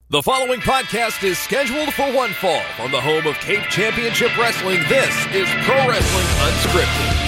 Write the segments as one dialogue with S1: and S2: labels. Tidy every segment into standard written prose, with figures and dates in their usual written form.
S1: The following podcast is scheduled for one fall from the home of Cape Championship Wrestling. This is Pro Wrestling Unscripted.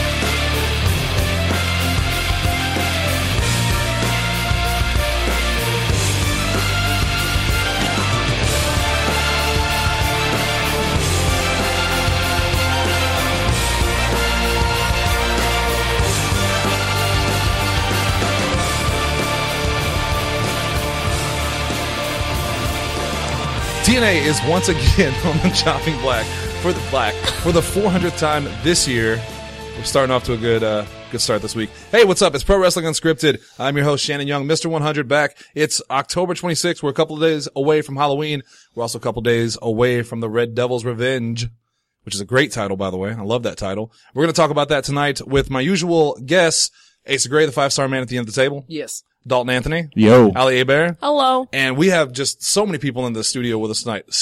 S2: TNA is once again on the chopping block for the 400th time this year. We're starting off to a good start this week. Hey, what's up? It's Pro Wrestling Unscripted. I'm your host, Shannon Young, Mr. 100 back. It's October 26th. We're a couple of days away from Halloween. We're also a couple of days away from the Red Devil's Revenge, which is a great title, by the way. I love that title. We're going to talk about that tonight with my usual guests, Asa Gray, the 5-star man at the end of the table.
S3: Yes.
S2: Dalton Anthony.
S4: Yo.
S2: Ali Hebert.
S3: Hello.
S2: And we have just so many people in the studio with us tonight.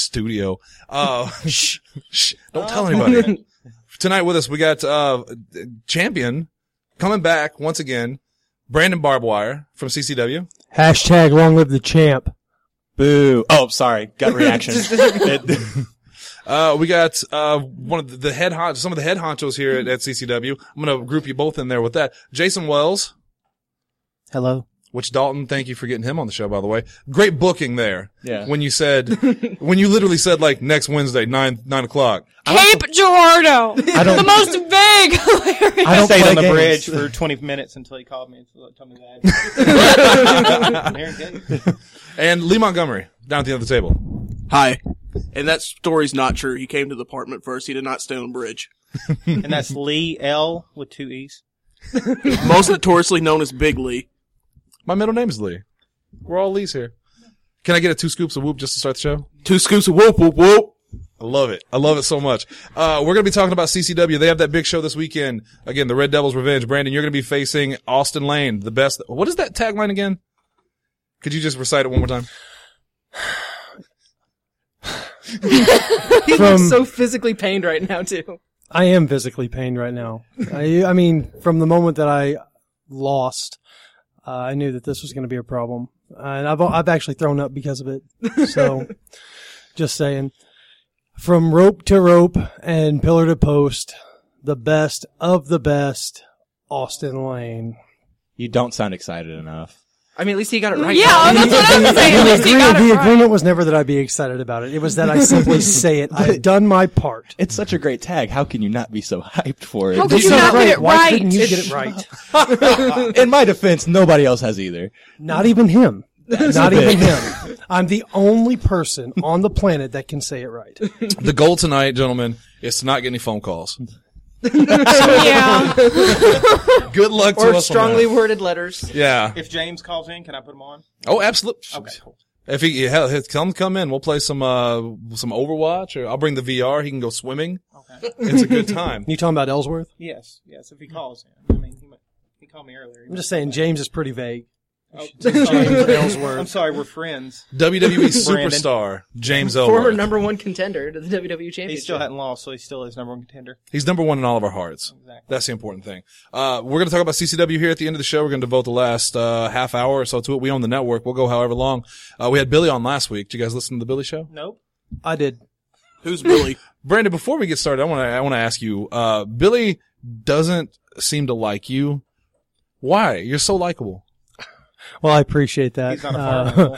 S2: Shh. Don't tell anybody. Tonight with us, we got, champion coming back once again, Brandon Barbwire from CCW.
S4: Hashtag long live the champ. Boo. Oh, sorry. Gut reaction.
S2: We got, some of the head honchos here at CCW. I'm going to group you both in there with that. Jason Wells.
S4: Hello.
S2: Which Dalton, thank you for getting him on the show, by the way. Great booking there.
S4: Yeah.
S2: When you literally said like next Wednesday, 9 o'clock.
S3: Cape Girardeau. The most vague.
S4: I stayed on the
S5: bridge for 20 minutes until he called me and told me that.
S2: And Lee Montgomery down at the end of the table.
S6: Hi. And that story's not true. He came to the apartment first. He did not stay on the bridge.
S5: And that's Lee L with 2 E's.
S6: Most notoriously known as Big Lee.
S2: My middle name is Lee. We're all Lees here. Can I get a 2 scoops of whoop just to start the show?
S6: 2 scoops of whoop, whoop, whoop.
S2: I love it. I love it so much. We're going to be talking about CCW. They have that big show this weekend. Again, the Red Devil's Revenge. Brandon, you're going to be facing Austin Lane, the best. What is that tagline again? Could you just recite it one more time?
S3: He looks so physically pained right now, too.
S4: I am physically pained right now. I mean, from the moment that I lost, I knew that this was going to be a problem. And I've actually thrown up because of it. So, just saying. From rope to rope and pillar to post, the best of the best, Austin Lane.
S7: You don't sound excited enough.
S3: I mean, at least he got it right.
S4: Yeah, that's what I'm saying. At least he got it right. The agreement was never that I'd be excited about it. It was that I simply say it. I've done my part.
S7: It's such a great tag. How can you not be so hyped for it?
S3: How could you not get it right?
S4: Why couldn't you get it right?
S7: In my defense, nobody else has either.
S4: Not even him. Not even him. I'm the only person on the planet that can say it right.
S2: The goal tonight, gentlemen, is to not get any phone calls.
S3: Yeah.
S2: Good luck to
S3: or
S2: us.
S3: Strongly worded letters.
S2: Yeah.
S5: If James calls in, can I put him on?
S2: Oh, absolutely.
S5: Okay, cool.
S2: If tell him to come in, we'll play some Overwatch, or I'll bring the VR. He can go swimming.
S5: Okay.
S2: It's a good time.
S4: You talking about Ellsworth?
S5: Yes, if he calls in. I mean, he called me earlier.
S4: I'm just saying James is pretty vague.
S5: Oh,
S4: Ellsworth.
S5: I'm sorry, we're friends.
S2: WWE superstar James
S3: Former
S2: Ellsworth.
S3: number 1 contender to the WWE Championship.
S5: He still hadn't lost, so he still is number 1 contender.
S2: He's number 1 in all of our hearts.
S5: Exactly.
S2: That's the important thing. We're going to talk about CCW here at the end of the show. We're going to devote the last half hour or so to it. We own the network. We'll go however long. We had Billy on last week. Did you guys listen to the Billy show?
S5: Nope.
S4: I did.
S6: Who's Billy?
S2: Brandon, before we get started, I want to ask you, Billy doesn't seem to like you. Why? You're so likable.
S4: Well, I appreciate that.
S5: He's not a farm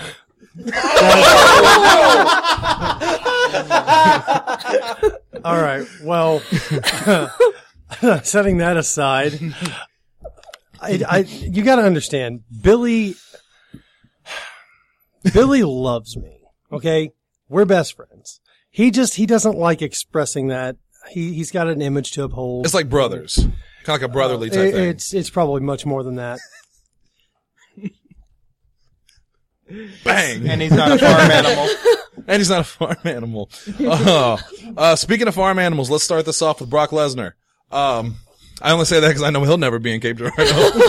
S5: animal.
S4: All right. Well, setting that aside, you got to understand, Billy loves me. Okay, we're best friends. He doesn't like expressing that. He's got an image to uphold.
S2: It's like brothers, kind of like a brotherly type thing.
S4: It's probably much more than that.
S2: Bang!
S5: And he's not a farm animal.
S2: And he's not a farm animal. Speaking of farm animals, let's start this off with Brock Lesnar. I only say that because I know he'll never be in Cape Girardeau.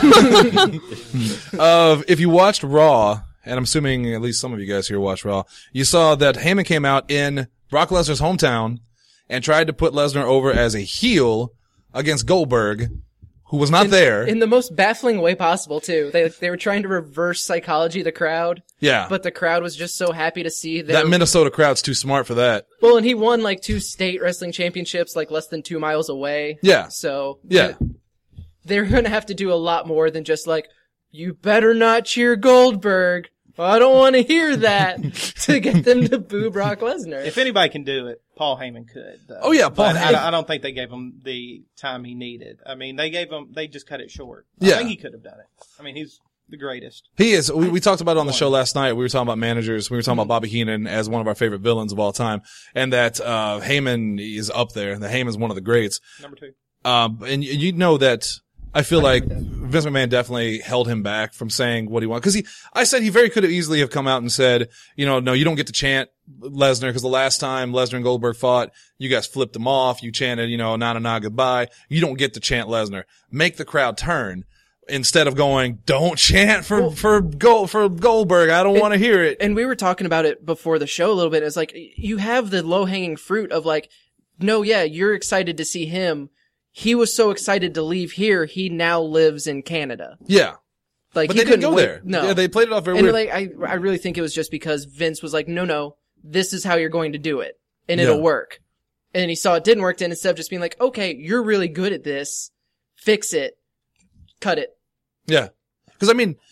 S2: If you watched Raw, and I'm assuming at least some of you guys here watched Raw, you saw that Heyman came out in Brock Lesnar's hometown and tried to put Lesnar over as a heel against Goldberg, who was not there.
S3: In the most baffling way possible, too. They were trying to reverse psychology of the crowd.
S2: Yeah.
S3: But the crowd was just so happy to see
S2: That Minnesota crowd's too smart for that.
S3: Well, and he won like 2 state wrestling championships like less than 2 miles away.
S2: Yeah.
S3: So.
S2: Yeah.
S3: They're gonna have to do a lot more than just like, you better not cheer Goldberg. I don't want to hear that to get them to boo Brock Lesnar.
S5: If anybody can do it, Paul Heyman could. Though.
S2: Oh, yeah, Paul
S5: But
S2: Heyman.
S5: I don't think they gave him the time he needed. I mean, they just cut it short.
S2: Yeah.
S5: I think he could have done it. I mean, he's the greatest.
S2: He is. We talked about it on the show last night. We were talking about managers. We were talking about Bobby Heenan as one of our favorite villains of all time. And that, Heyman is up there. That Heyman's one of the greats.
S5: Number 2.
S2: And you know that I feel like Vince McMahon definitely held him back from saying what he wanted. Cause I said he very could have easily have come out and said, no, you don't get to chant Lesnar, cause the last time Lesnar and Goldberg fought, you guys flipped him off. You chanted, na goodbye. You don't get to chant Lesnar. Make the crowd turn instead of going, don't chant for Goldberg. I don't want to hear it.
S3: And we were talking about it before the show a little bit. It's like, you have the low-hanging fruit of like, no, yeah, you're excited to see him. He was so excited to leave here, he now lives in Canada.
S2: Yeah.
S3: Like,
S2: But
S3: he
S2: they didn't
S3: couldn't
S2: go
S3: wait.
S2: there.
S3: No.
S2: Yeah, they played it off very
S3: And
S2: weird.
S3: like, I really think it was just because Vince was like, no, this is how you're going to do it. And
S2: Yeah.
S3: it'll work. And he saw it didn't work, and instead of just being like, okay, you're really good at this, fix it, cut it.
S2: Yeah. Cause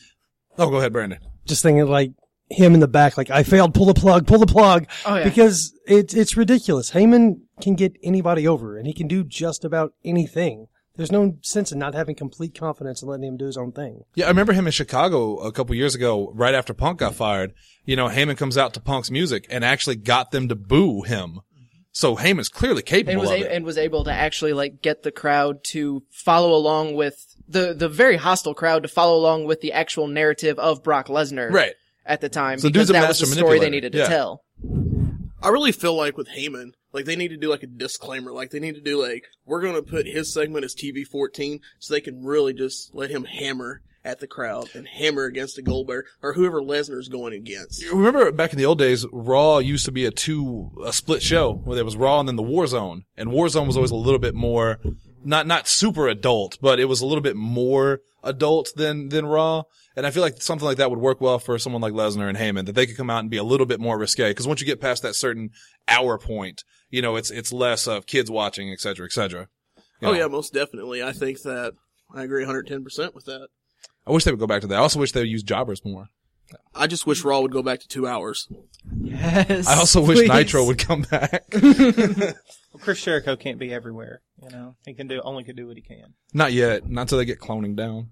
S2: go ahead, Brandon.
S4: Just thinking like him in the back, like, I failed, pull the plug.
S3: Oh, yeah.
S4: Because it's ridiculous. Heyman can get anybody over, and he can do just about anything. There's no sense in not having complete confidence and letting him do his own thing.
S2: Yeah, I remember him in Chicago a couple years ago, right after Punk got fired. Heyman comes out to Punk's music and actually got them to boo him. So Heyman's clearly capable of it.
S3: And was able to actually like get the crowd to follow along with the very hostile crowd to follow along with the actual narrative of Brock Lesnar.
S2: Right.
S3: At the time.
S2: So
S3: because
S2: dude's a
S3: that was the
S2: master
S3: story they
S2: manipulator.
S3: needed to
S2: Yeah.
S3: tell.
S6: I really feel like with Heyman, like they need to do like a disclaimer. Like they need to do like, we're going to put his segment as TV-14 so they can really just let him hammer at the crowd and hammer against the Goldberg or whoever Lesnar's going against.
S2: Remember back in the old days, Raw used to be a split show where there was Raw and then the Warzone. And Warzone was always a little bit more, not super adult, but it was a little bit more adult than Raw. And I feel like something like that would work well for someone like Lesnar and Heyman, that they could come out and be a little bit more risque. Cause once you get past that certain hour point, it's less of kids watching, et cetera, et cetera.
S6: Oh yeah, most definitely. I think that I agree 110% with that.
S2: I wish they would go back to that. I also wish they would use jobbers more.
S6: I just wish Raw would go back to 2 hours.
S3: Yes.
S2: I also wish
S3: please.
S2: Nitro would come back.
S5: Well, Chris Jericho can't be everywhere. He can only do what he can.
S2: Not yet. Not until they get cloning down.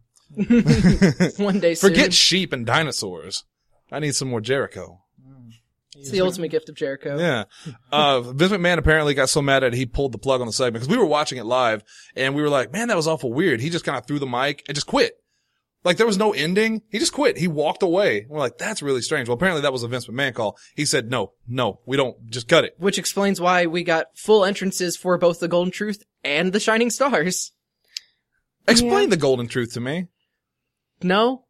S3: One day soon.
S2: Forget sheep and dinosaurs. I need some more Jericho.
S3: It's the ultimate gift of Jericho.
S2: Yeah. Vince McMahon apparently got so mad at it, he pulled the plug on the segment because we were watching it live and we were like, man, that was awful weird. He just kind of threw the mic and just quit. Like there was no ending. He just quit. He walked away. We're like, that's really strange. Well, apparently that was a Vince McMahon call. He said, no, we don't, just cut it.
S3: Which explains why we got full entrances for both the Golden Truth and the Shining Stars.
S2: Explain the golden truth to me.
S3: No?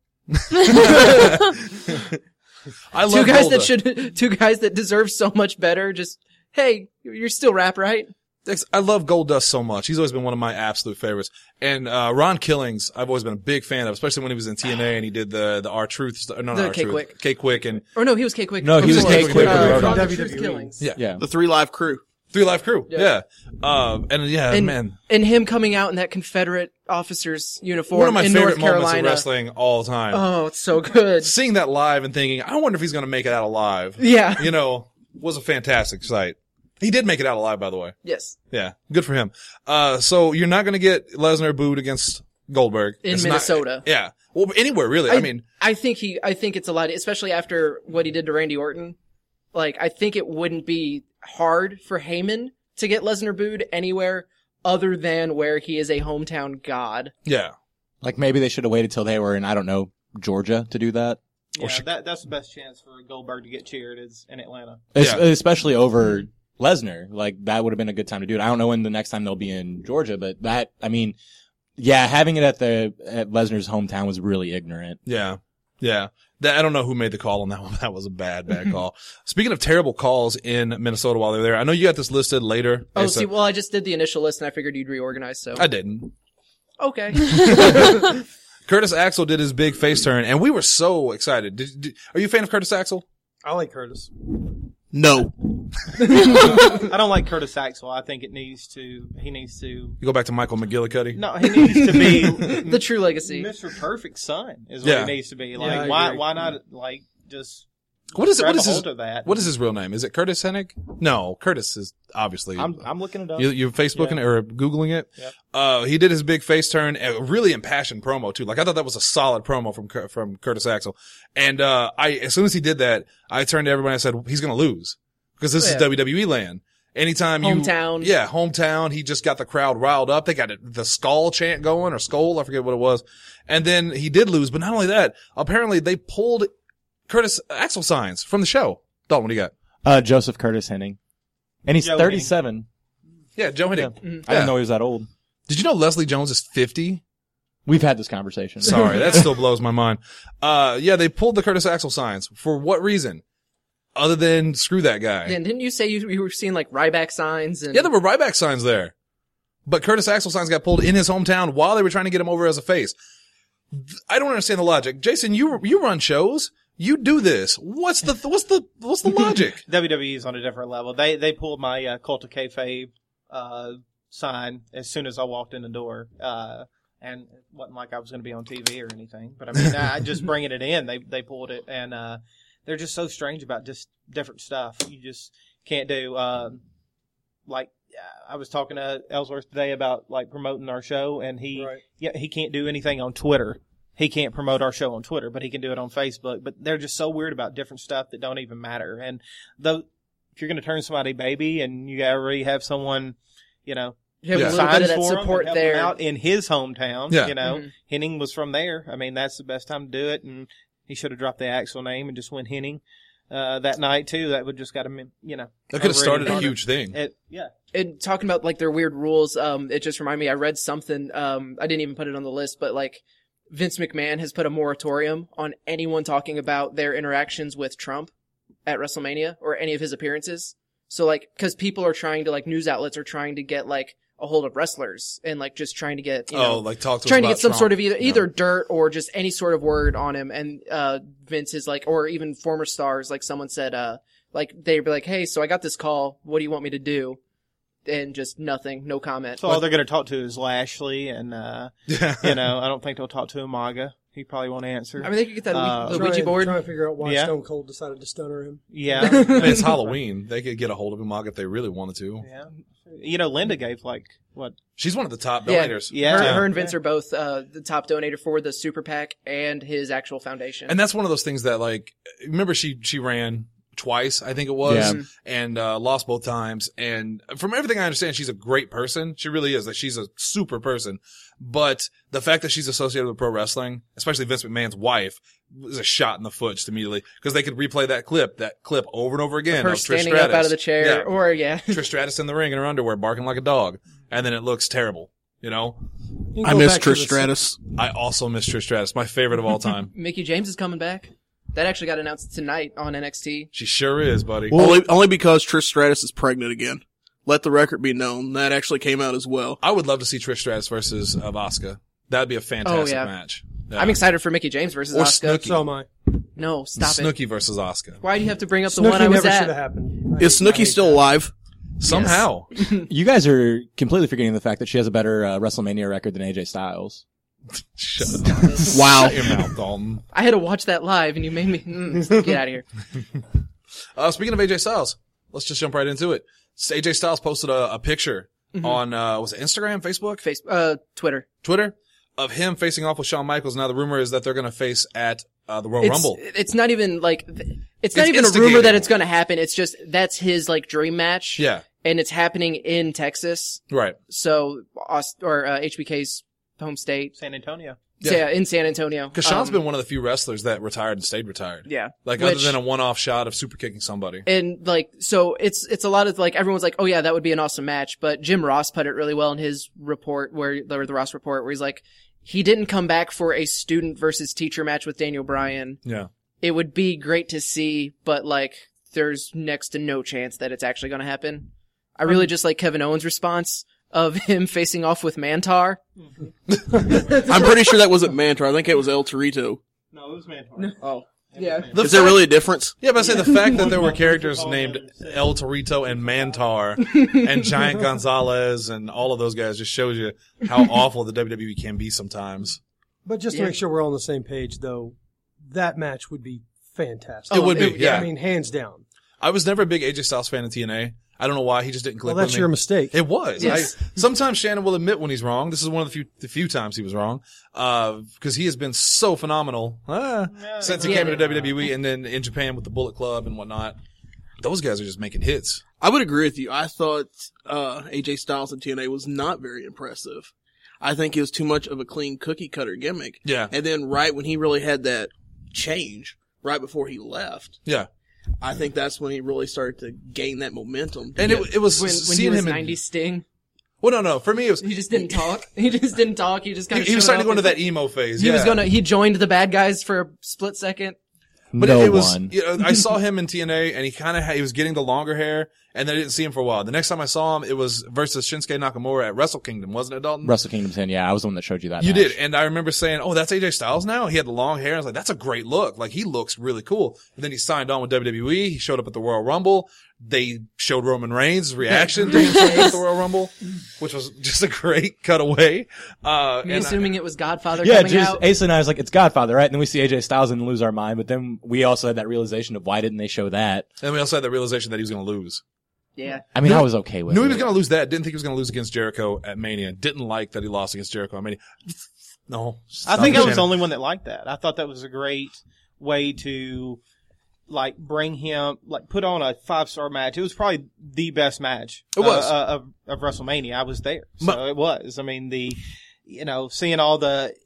S2: I love
S3: Two guys
S2: Golda.
S3: two guys that deserve so much better. Just, hey, you're still rap, right?
S2: I love Goldust so much. He's always been one of my absolute favorites. And Ron Killings, I've always been a big fan of, especially when he was in TNA and he did the R-Truth,
S3: K-Quick.
S2: K-Quick and
S3: Or no, he was K-Quick.
S7: No, he was
S3: before.
S7: K-Quick
S2: with Road
S3: Ron
S4: Dogg.
S3: the Truth
S4: WWE.
S3: Killings.
S2: yeah.
S6: The 3 Live Crew.
S2: 3 Live Crew.
S3: Yeah.
S2: And man,
S3: And him coming out in that Confederate officer's uniform
S2: one of my
S3: in
S2: favorite
S3: North
S2: moments of
S3: Carolina.
S2: wrestling all the time.
S3: Oh, it's so good.
S2: Seeing that live and thinking, I wonder if he's going to make it out alive.
S3: Yeah.
S2: Was a fantastic sight. He did make it out alive, by the way.
S3: Yes.
S2: Yeah. Good for him. So you're not going to get Lesnar booed against Goldberg.
S3: In
S2: It's
S3: Minnesota.
S2: Yeah. Well, anywhere really. I mean,
S3: I think it's a lot, especially after what he did to Randy Orton. Like, I think it wouldn't be hard for Heyman to get Lesnar booed anywhere other than where he is a hometown god.
S2: yeah.
S7: Like maybe they should have waited till they were in, I don't know, Georgia to do that.
S5: Yeah, that's the best chance for Goldberg to get cheered is in Atlanta.
S2: Yeah.
S7: Especially over Lesnar. Like that would have been a good time to do it. I don't know when the next time they'll be in Georgia, but having it at Lesnar's hometown was really ignorant.
S2: Yeah. Yeah. I don't know who made the call on that one. That was a bad call. Speaking of terrible calls in Minnesota while they were there, I know you got this listed later.
S3: Oh, I just did the initial list and I figured you'd reorganize, so.
S2: I didn't.
S3: Okay.
S2: Curtis Axel did his big face turn, and we were so excited. Are you a fan of Curtis Axel?
S4: I like Curtis.
S6: No.
S5: I don't like Curtis Axel. I think he needs to.
S2: You go back to Michael McGillicuddy?
S5: No, he needs to be
S3: The true legacy.
S5: Mr. Perfect Son is what
S2: Yeah.
S5: he needs to be.
S4: I
S5: Like,
S4: agree.
S5: why not, like, just
S2: What is
S5: grab
S2: what is
S5: a
S2: his
S5: hold of that?
S2: what is his real name? Is it Curtis Hennig? No, Curtis is obviously.
S5: I'm looking it up.
S2: You're Facebooking
S5: Yeah.
S2: or Googling it?
S5: Yep.
S2: He did his big face turn, a really impassioned promo too. Like I thought that was a solid promo from Curtis Axel. And, as soon as he did that, I turned to everybody and I said, he's going to lose because this is WWE land. Anytime
S3: Hometown.
S2: Hometown. He just got the crowd riled up. They got the skull chant going or skull. I forget what it was. And then he did lose, but not only that, apparently they pulled Curtis Axel signs from the show. Dalton, what do you got?
S7: Joseph Curtis Henning. And he's
S5: Joe
S7: 37.
S2: Yeah, Joe Hennig.
S7: I didn't know he was that old.
S2: Did you know Leslie Jones is 50?
S7: We've had this conversation.
S2: Sorry, that still blows my mind. They pulled the Curtis Axel signs. For what reason? Other than screw that guy.
S3: And didn't you say you were seeing like Ryback signs? And
S2: Yeah, there were Ryback signs there. But Curtis Axel signs got pulled in his hometown while they were trying to get him over as a face. I don't understand the logic. Jason, you run shows. You do this. What's the logic?
S5: WWE is on a different level. They pulled my Cult of Kayfabe sign as soon as I walked in the door. And it wasn't like I was going to be on TV or anything. But I mean, I just bringing it in. They pulled it, and they're just so strange about just different stuff. You just can't do. Like I was talking to Ellsworth today about like promoting our show, and he can't do anything on Twitter. He can't promote our show on Twitter, but he can do it on Facebook. But they're just so weird about different stuff that don't even matter. And though, if you're going to turn somebody baby and you already have someone,
S3: you have
S2: Yeah.
S3: a little bit
S5: signs
S3: of that
S5: for him
S3: support
S5: and help him
S3: there.
S5: out in his hometown,
S2: Yeah.
S5: Henning was from there. I mean, that's the best time to do it. And he should have dropped the Axel name and just went Henning that night too. That would just got him,
S2: That could have started a huge thing.
S3: And talking about like their weird rules, it just reminded me, I read something, I didn't even put it on the list, but like Vince McMahon has put a moratorium on anyone talking about their interactions with Trump at WrestleMania or any of his appearances. So like, cause people are trying to, like, news outlets are trying to get like a hold of wrestlers and like just trying to get,
S2: talk to us
S3: trying to
S2: about
S3: get some
S2: Trump.
S3: sort of either dirt or just any sort of word on him. And, Vince is like, or even former stars, like someone said, like they'd be like, hey, so I got this call. What do you want me to do? And just nothing, no comment.
S5: So all they're going to talk to is Lashley, and
S2: Yeah.
S5: I don't think they'll talk to Umaga. He probably won't answer.
S3: I mean, they could get that the
S4: Trying
S3: Ouija board.
S4: to figure out why
S5: Yeah.
S4: Stone Cold decided to stunner him.
S5: Yeah,
S2: I mean, it's Halloween. They could get a hold of him if they really wanted to.
S5: yeah. Linda gave like what?
S2: She's one of the top
S3: Yeah.
S2: donators.
S5: Yeah.
S3: Her and Vince are both the top donator for the Super PAC and his actual foundation.
S2: And that's one of those things that, like, remember she ran twice, I think it was,
S7: Yeah.
S2: and lost both times. And from everything I understand, she's a great person. She really is. Like, she's a super person. But the fact that she's associated with pro wrestling, especially Vince McMahon's wife, was a shot in the foot just immediately, because they could replay that clip over and over again.
S3: her
S2: of Trish
S3: standing
S2: Stratus.
S3: up out of the chair,
S2: Yeah.
S3: or
S2: Trish Stratus in the ring in her underwear, barking like a dog, and then it looks terrible. You know,
S4: You can
S6: I
S4: go
S6: miss
S4: back to
S6: Trish
S4: the-
S6: Stratus.
S2: I also miss Trish Stratus, my favorite of all time.
S3: Mickey James is coming back. That actually got announced tonight on NXT.
S2: She sure is, buddy.
S6: Only because Trish Stratus is pregnant again. Let the record be known. That actually came out as well.
S2: I would love to see Trish Stratus versus Asuka. That'd be a fantastic match. Yeah.
S3: I'm excited for Mickey James versus
S2: Or
S3: Asuka.
S2: Snooki.
S4: So am I.
S3: No, stop it.
S2: Snooki versus Asuka.
S3: Why do you have to bring up the
S4: Snooki
S3: one I was
S4: never should have
S3: at?
S4: happened.
S6: Is Snooki still alive?
S2: Somehow.
S7: You guys are completely forgetting the fact that she has a better WrestleMania record than AJ Styles.
S2: Shut up.
S6: Wow.
S2: Shut your mouth, Dalton.
S3: I had to watch that live, and you made me get out of here.
S2: Speaking of AJ Styles, let's just jump right into it. AJ Styles posted a picture on, was it Instagram, Facebook,
S3: Twitter.
S2: Twitter, of him facing off with Shawn Michaels. Now the rumor is that they're going to face at the Royal Rumble.
S3: It's not even like it's not even a
S2: instigating.
S3: rumor that it's going to happen. It's just that's his like dream match.
S2: Yeah.
S3: And it's happening in Texas.
S2: Right.
S3: So HBK's home state.
S5: San Antonio.
S3: Yeah, in San Antonio.
S2: Because Shawn's been one of the few wrestlers that retired and stayed retired.
S3: Yeah.
S2: Like,
S3: Which-
S2: other than a one-off shot of super kicking somebody.
S3: And like, so it's a lot of like, everyone's like, oh yeah, that would be an awesome match. But Jim Ross put it really well in his report or the Ross report where he's like, he didn't come back for a student versus teacher match with Daniel Bryan.
S2: Yeah.
S3: It would be great to see, but like, there's next to no chance that it's actually going to happen. I really just like Kevin Owens' response of him facing off with Mantar.
S6: I'm pretty sure that wasn't Mantar. I think it was El Torito.
S5: No, it was Mantar.
S6: Oh.
S3: Yeah.
S6: Is there really a difference?
S2: Yeah, but I say the fact that there were characters named El Torito and Mantar and Giant Gonzalez and all of those guys just shows you how awful the WWE can be sometimes.
S4: But just to make sure we're on the same page, though, that match would be fantastic.
S2: It would be, yeah.
S4: I mean, hands down.
S2: I was never a big AJ Styles fan in TNA. I don't know why. He just didn't click
S4: Well,
S2: with
S4: that's
S2: me.
S4: your mistake.
S2: It was.
S3: Yes.
S2: Sometimes Shannon will admit when he's wrong. This is one of the few times he was wrong. Because he has been so phenomenal since he came into WWE and then in Japan with the Bullet Club and whatnot. Those guys are just making hits.
S6: I would agree with you. I thought AJ Styles in TNA was not very impressive. I think it was too much of a clean cookie cutter gimmick.
S2: Yeah.
S6: And then right when he really had that change, right before he left,
S2: Yeah.
S6: I think that's when he really started to gain that momentum.
S2: And it was
S3: When he
S2: seeing
S3: was
S2: him
S3: 90 Sting,
S2: well, no. For me, it was
S3: he just didn't talk. He just didn't talk. He just kind of
S2: he was starting to go into that emo phase.
S3: He joined the bad guys for a split second.
S2: But
S7: no
S2: it was,
S7: one.
S2: you know, I saw him in TNA and he was getting the longer hair and then I didn't see him for a while. The next time I saw him, it was versus Shinsuke Nakamura at Wrestle Kingdom, wasn't it, Dalton?
S7: Wrestle Kingdom 10, yeah, I was the one that showed you that
S2: You
S7: match.
S2: did. And I remember saying, oh, that's AJ Styles now? He had the long hair. I was like, that's a great look. Like, he looks really cool. And then he signed on with WWE. He showed up at the Royal Rumble. They showed Roman Reigns' reaction to him showing up at the Royal Rumble, which was just a great cutaway.
S3: Me assuming it was Godfather
S7: Yeah,
S3: coming
S7: just
S3: out.
S7: Ace and I was like, it's Godfather, right? And then we see AJ Styles and lose our mind, but then we also had that realization of why didn't they show that?
S2: And we also had the realization that he was going to lose.
S3: Yeah.
S7: I mean, I was okay with
S2: Knew
S7: it.
S2: he was going to lose that. Didn't think he was going to lose against Jericho at Mania. Didn't like that he lost against Jericho at Mania. No.
S5: I think I was the
S2: Shannon.
S5: only one that liked that. I thought that was a great way to, like, bring him, like, put on a 5-star match. It was probably the best match.
S2: It was.
S5: Of WrestleMania. I was there. So it was. I mean, seeing all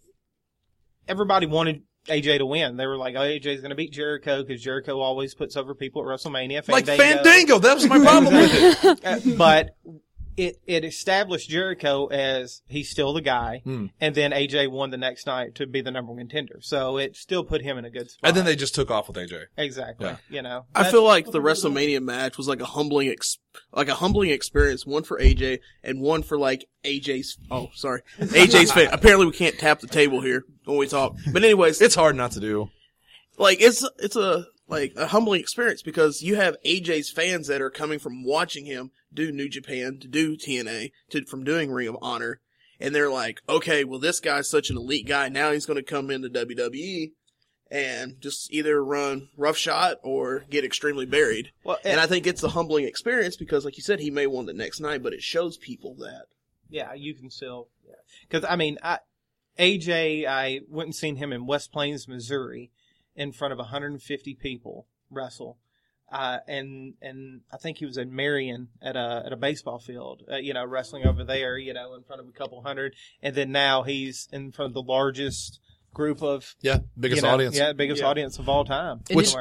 S5: everybody wanted AJ to win. They were like, oh, AJ's going to beat Jericho because Jericho always puts over people at WrestleMania.
S2: Like Fandango. That was my problem with it.
S5: But it established Jericho as he's still the guy, and then AJ won the next night to be the number 1 contender. So it still put him in a good spot.
S2: And then they just took off with AJ.
S5: Exactly.
S2: Yeah.
S5: You know,
S6: I feel like the WrestleMania match was like a humbling experience. One for AJ and one for like AJ's fan. Apparently we can't tap the table here when we talk. But anyways,
S2: It's hard not to do.
S6: like it's a humbling experience because you have AJ's fans that are coming from watching him do New Japan, to do TNA, from doing Ring of Honor, and they're like, okay, well this guy's such an elite guy, now he's going to come into WWE and just either run roughshod or get extremely buried.
S5: Well,
S6: and I think it's a humbling experience because, like you said, he may win the next night, but it shows people that.
S5: yeah, you can still, because I mean, AJ, I went and seen him in West Plains, Missouri, in front of 150 people wrestle. And I think he was in Marion at a baseball field, wrestling over there, in front of a couple hundred. And then now he's in front of the largest group of,
S2: Biggest audience.
S5: Yeah, biggest audience of all time.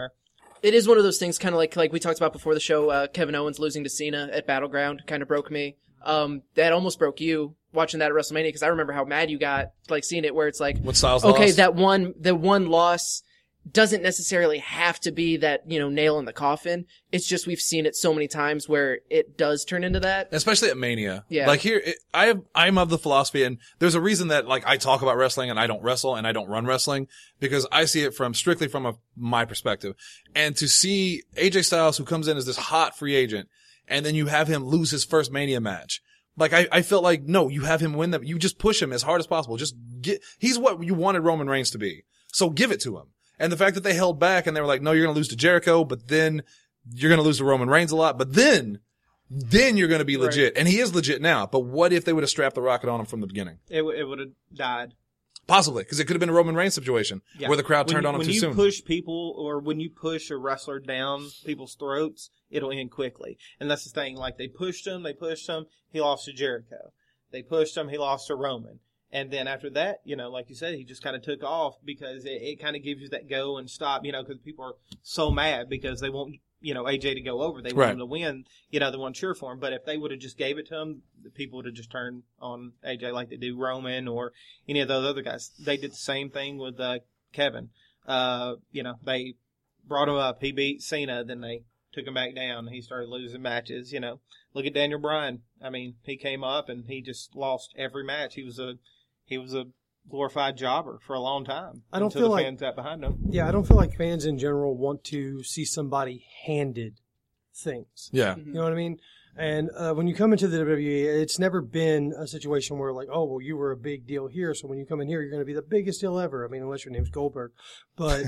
S3: It is one of those things, kind of like we talked about before the show. Kevin Owens losing to Cena at Battleground kind of broke me. That almost broke you watching that at WrestleMania because I remember how mad you got like seeing it, where it's like,
S2: What Styles
S3: okay,
S2: lost?
S3: the one loss doesn't necessarily have to be that nail in the coffin. It's just we've seen it so many times where it does turn into that.
S2: Especially at Mania.
S3: Yeah.
S2: Like here, I'm of the philosophy, and there's a reason that like I talk about wrestling and I don't wrestle and I don't run wrestling because I see it strictly from my perspective. And to see AJ Styles, who comes in as this hot free agent, and then you have him lose his first Mania match. Like I felt like, no, you have him win them. You just push him as hard as possible. He's what you wanted Roman Reigns to be. So give it to him. And the fact that they held back and they were like, no, you're going to lose to Jericho, but then you're going to lose to Roman Reigns a lot, but then you're going to be legit. Right. And he is legit now. But what if they would have strapped the rocket on him from the beginning?
S5: It would have died.
S2: Possibly, because it could have been a Roman Reigns situation where the crowd turned on him too soon.
S5: When you push people, or when you push a wrestler down people's throats, it'll end quickly. And that's the thing. Like, they pushed him, he lost to Jericho. They pushed him, he lost to Roman. And then after that, like you said, he just kind of took off because it kind of gives you that go and stop, because people are so mad because they want, AJ to go over. They want him to win, they want to cheer for him. But if they would have just gave it to him, the people would have just turned on AJ like they do Roman or any of those other guys. They did the same thing with Kevin. They brought him up. He beat Cena. Then they took him back down. He started losing matches. Look at Daniel Bryan. I mean, he came up and he just lost every match. He was a glorified jobber for a long time.
S4: I don't
S5: until
S4: feel
S5: the
S4: like
S5: fans got behind him.
S4: Yeah, I don't feel like fans in general want to see somebody handed things.
S2: Yeah.
S4: You know what I mean? And when you come into the WWE, it's never been a situation where like, oh, well, you were a big deal here, so when you come in here, you're going to be the biggest deal ever. I mean, unless your name's Goldberg. But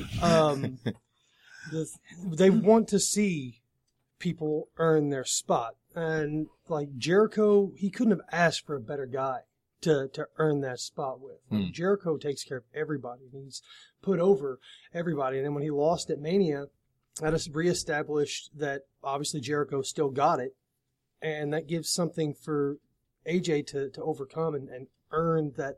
S4: they want to see people earn their spot. And like Jericho, he couldn't have asked for a better guy to earn that spot with. Jericho takes care of everybody. He's put over everybody. And then when he lost at Mania, that has reestablished that obviously Jericho still got it. And that gives something for AJ to overcome and earn that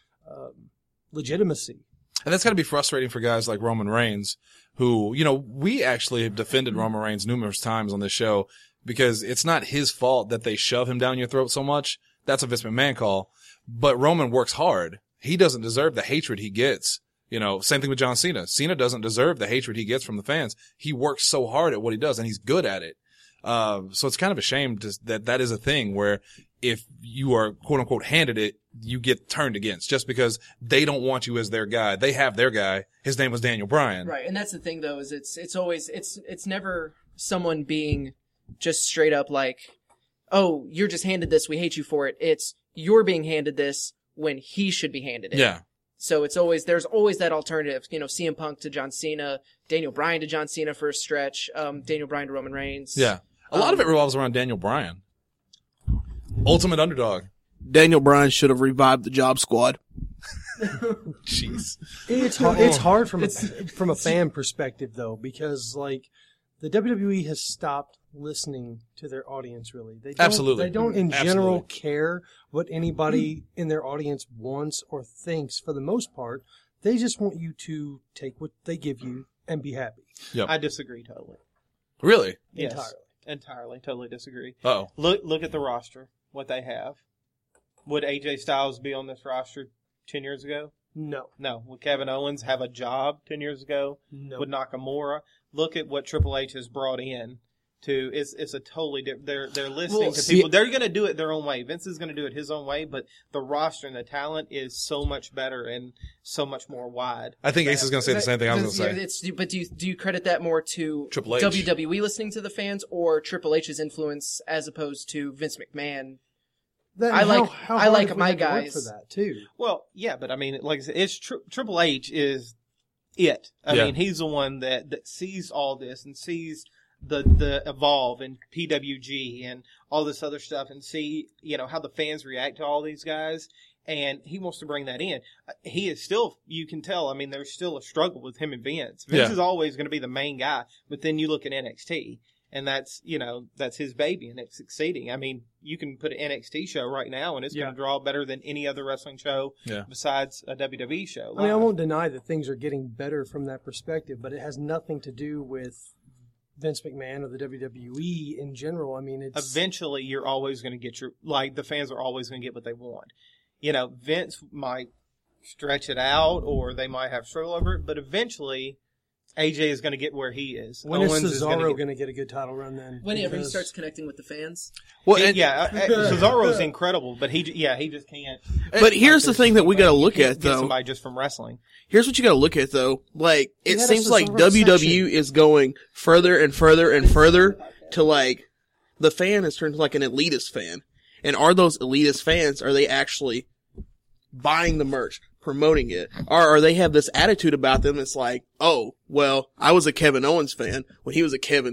S4: legitimacy.
S2: And that's got to be frustrating for guys like Roman Reigns, who, we actually have defended Roman Reigns numerous times on this show because it's not his fault that they shove him down your throat so much. That's a Vince McMahon call. But Roman works hard. He doesn't deserve the hatred he gets. Same thing with John Cena. Cena doesn't deserve the hatred he gets from the fans. He works so hard at what he does, and he's good at it. So it's kind of a shame that is a thing where if you are quote unquote handed it, you get turned against just because they don't want you as their guy. They have their guy. His name was Daniel Bryan.
S3: Right. And that's the thing though, is it's never someone being just straight up like, oh, you're just handed this. We hate you for it. It's you're being handed this when he should be handed it.
S2: Yeah.
S3: So there's always that alternative, CM Punk to John Cena, Daniel Bryan to John Cena for a stretch, Daniel Bryan to Roman Reigns.
S2: Yeah. A lot of it revolves around Daniel Bryan. Ultimate underdog.
S6: Daniel Bryan should have revived the Job Squad.
S2: Jeez.
S4: It's hard from a fan perspective though, because like the WWE has stopped listening to their audience really.
S2: Absolutely.
S4: They don't in general care what anybody in their audience wants or thinks for the most part. They just want you to take what they give you and be happy.
S2: Yep.
S5: I disagree totally.
S2: Really?
S5: Yes. Entirely. Totally disagree.
S2: Uh-oh.
S5: Look at the roster, what they have. Would AJ Styles be on this roster 10 years ago?
S4: No.
S5: No. Would Kevin Owens have a job 10 years ago?
S4: No.
S5: Would Nakamura? Look at what Triple H has brought in. It's a totally different. They're listening to people. They're going to do it their own way. Vince is going to do it his own way, but the roster and the talent is so much better and so much more wide.
S2: I think Ace is going to say the same thing I was going to say.
S3: But do you credit that more to
S2: Triple H.
S3: WWE listening to the fans or Triple H's influence as opposed to Vince McMahon?
S4: I like
S3: my guys
S4: for that too.
S5: Well, yeah, but I mean, like I said, it's Triple H is it. I mean, he's the one that sees all this and sees the Evolve and PWG and all this other stuff and see, how the fans react to all these guys. And he wants to bring that in. He is still, you can tell, I mean, there's still a struggle with him and Vince. Vince is always going to be the main guy, but then you look at NXT and that's his baby and it's succeeding. I mean, you can put an NXT show right now and it's going to draw better than any other wrestling show besides a WWE show.
S4: I mean, I won't deny that things are getting better from that perspective, but it has nothing to do with Vince McMahon or the WWE in general. I mean,
S5: eventually you're always going to get the fans are always going to get what they want. Vince might stretch it out or they might have struggle over it, but eventually AJ is going to get where he is.
S4: When Owens is Cesaro going to get a good title run then?
S3: Whenever he starts connecting with the fans.
S2: Well,
S5: Cesaro's incredible, but he just can't.
S6: But here's the thing that we got to look at, though.
S5: Somebody just from wrestling.
S6: Here's what you got to look at, though. Like, it seems like WWE is going further and further and further to, like, the fan has turned to, like, an elitist fan. And are those elitist fans, are they actually buying the merch, promoting it? Or they have this attitude about them that's like, oh, well, I was a Kevin Owens fan when he was a Kevin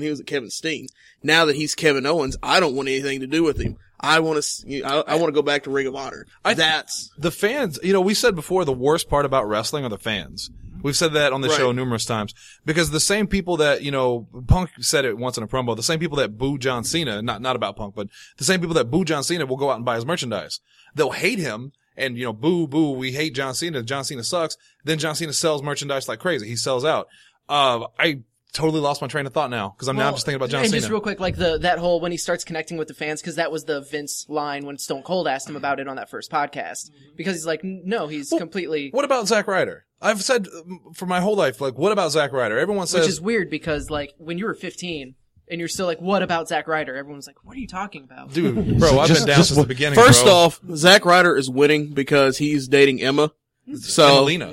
S6: Steen. Now that he's Kevin Owens, I don't want anything to do with him. I want to go back to Ring of Honor. That's
S2: the fans. We said before the worst part about wrestling are the fans. We've said that on the show numerous times because the same people that, Punk said it once in a promo, the same people that boo John Cena, not about Punk, but the same people that boo John Cena will go out and buy his merchandise. They'll hate him and, boo, we hate John Cena. John Cena sucks. Then John Cena sells merchandise like crazy. He sells out. I totally lost my train of thought now because I'm now just thinking about John
S3: and
S2: Cena.
S3: just real quick, like that whole when he starts connecting with the fans, because that was the Vince line when Stone Cold asked him about it on that first podcast. Because he's like, no, he's completely.
S2: What about Zack Ryder? I've said for my whole life, like, what about Zack Ryder? Everyone says,
S3: Which is weird because, like, when you were 15 and you're still like, what about Zack Ryder? Everyone's like, what are you talking about?
S2: dude, bro, I've been down since the beginning.
S6: First
S2: bro.
S6: off, Zack Ryder is winning because he's dating Emma. So
S2: Melina.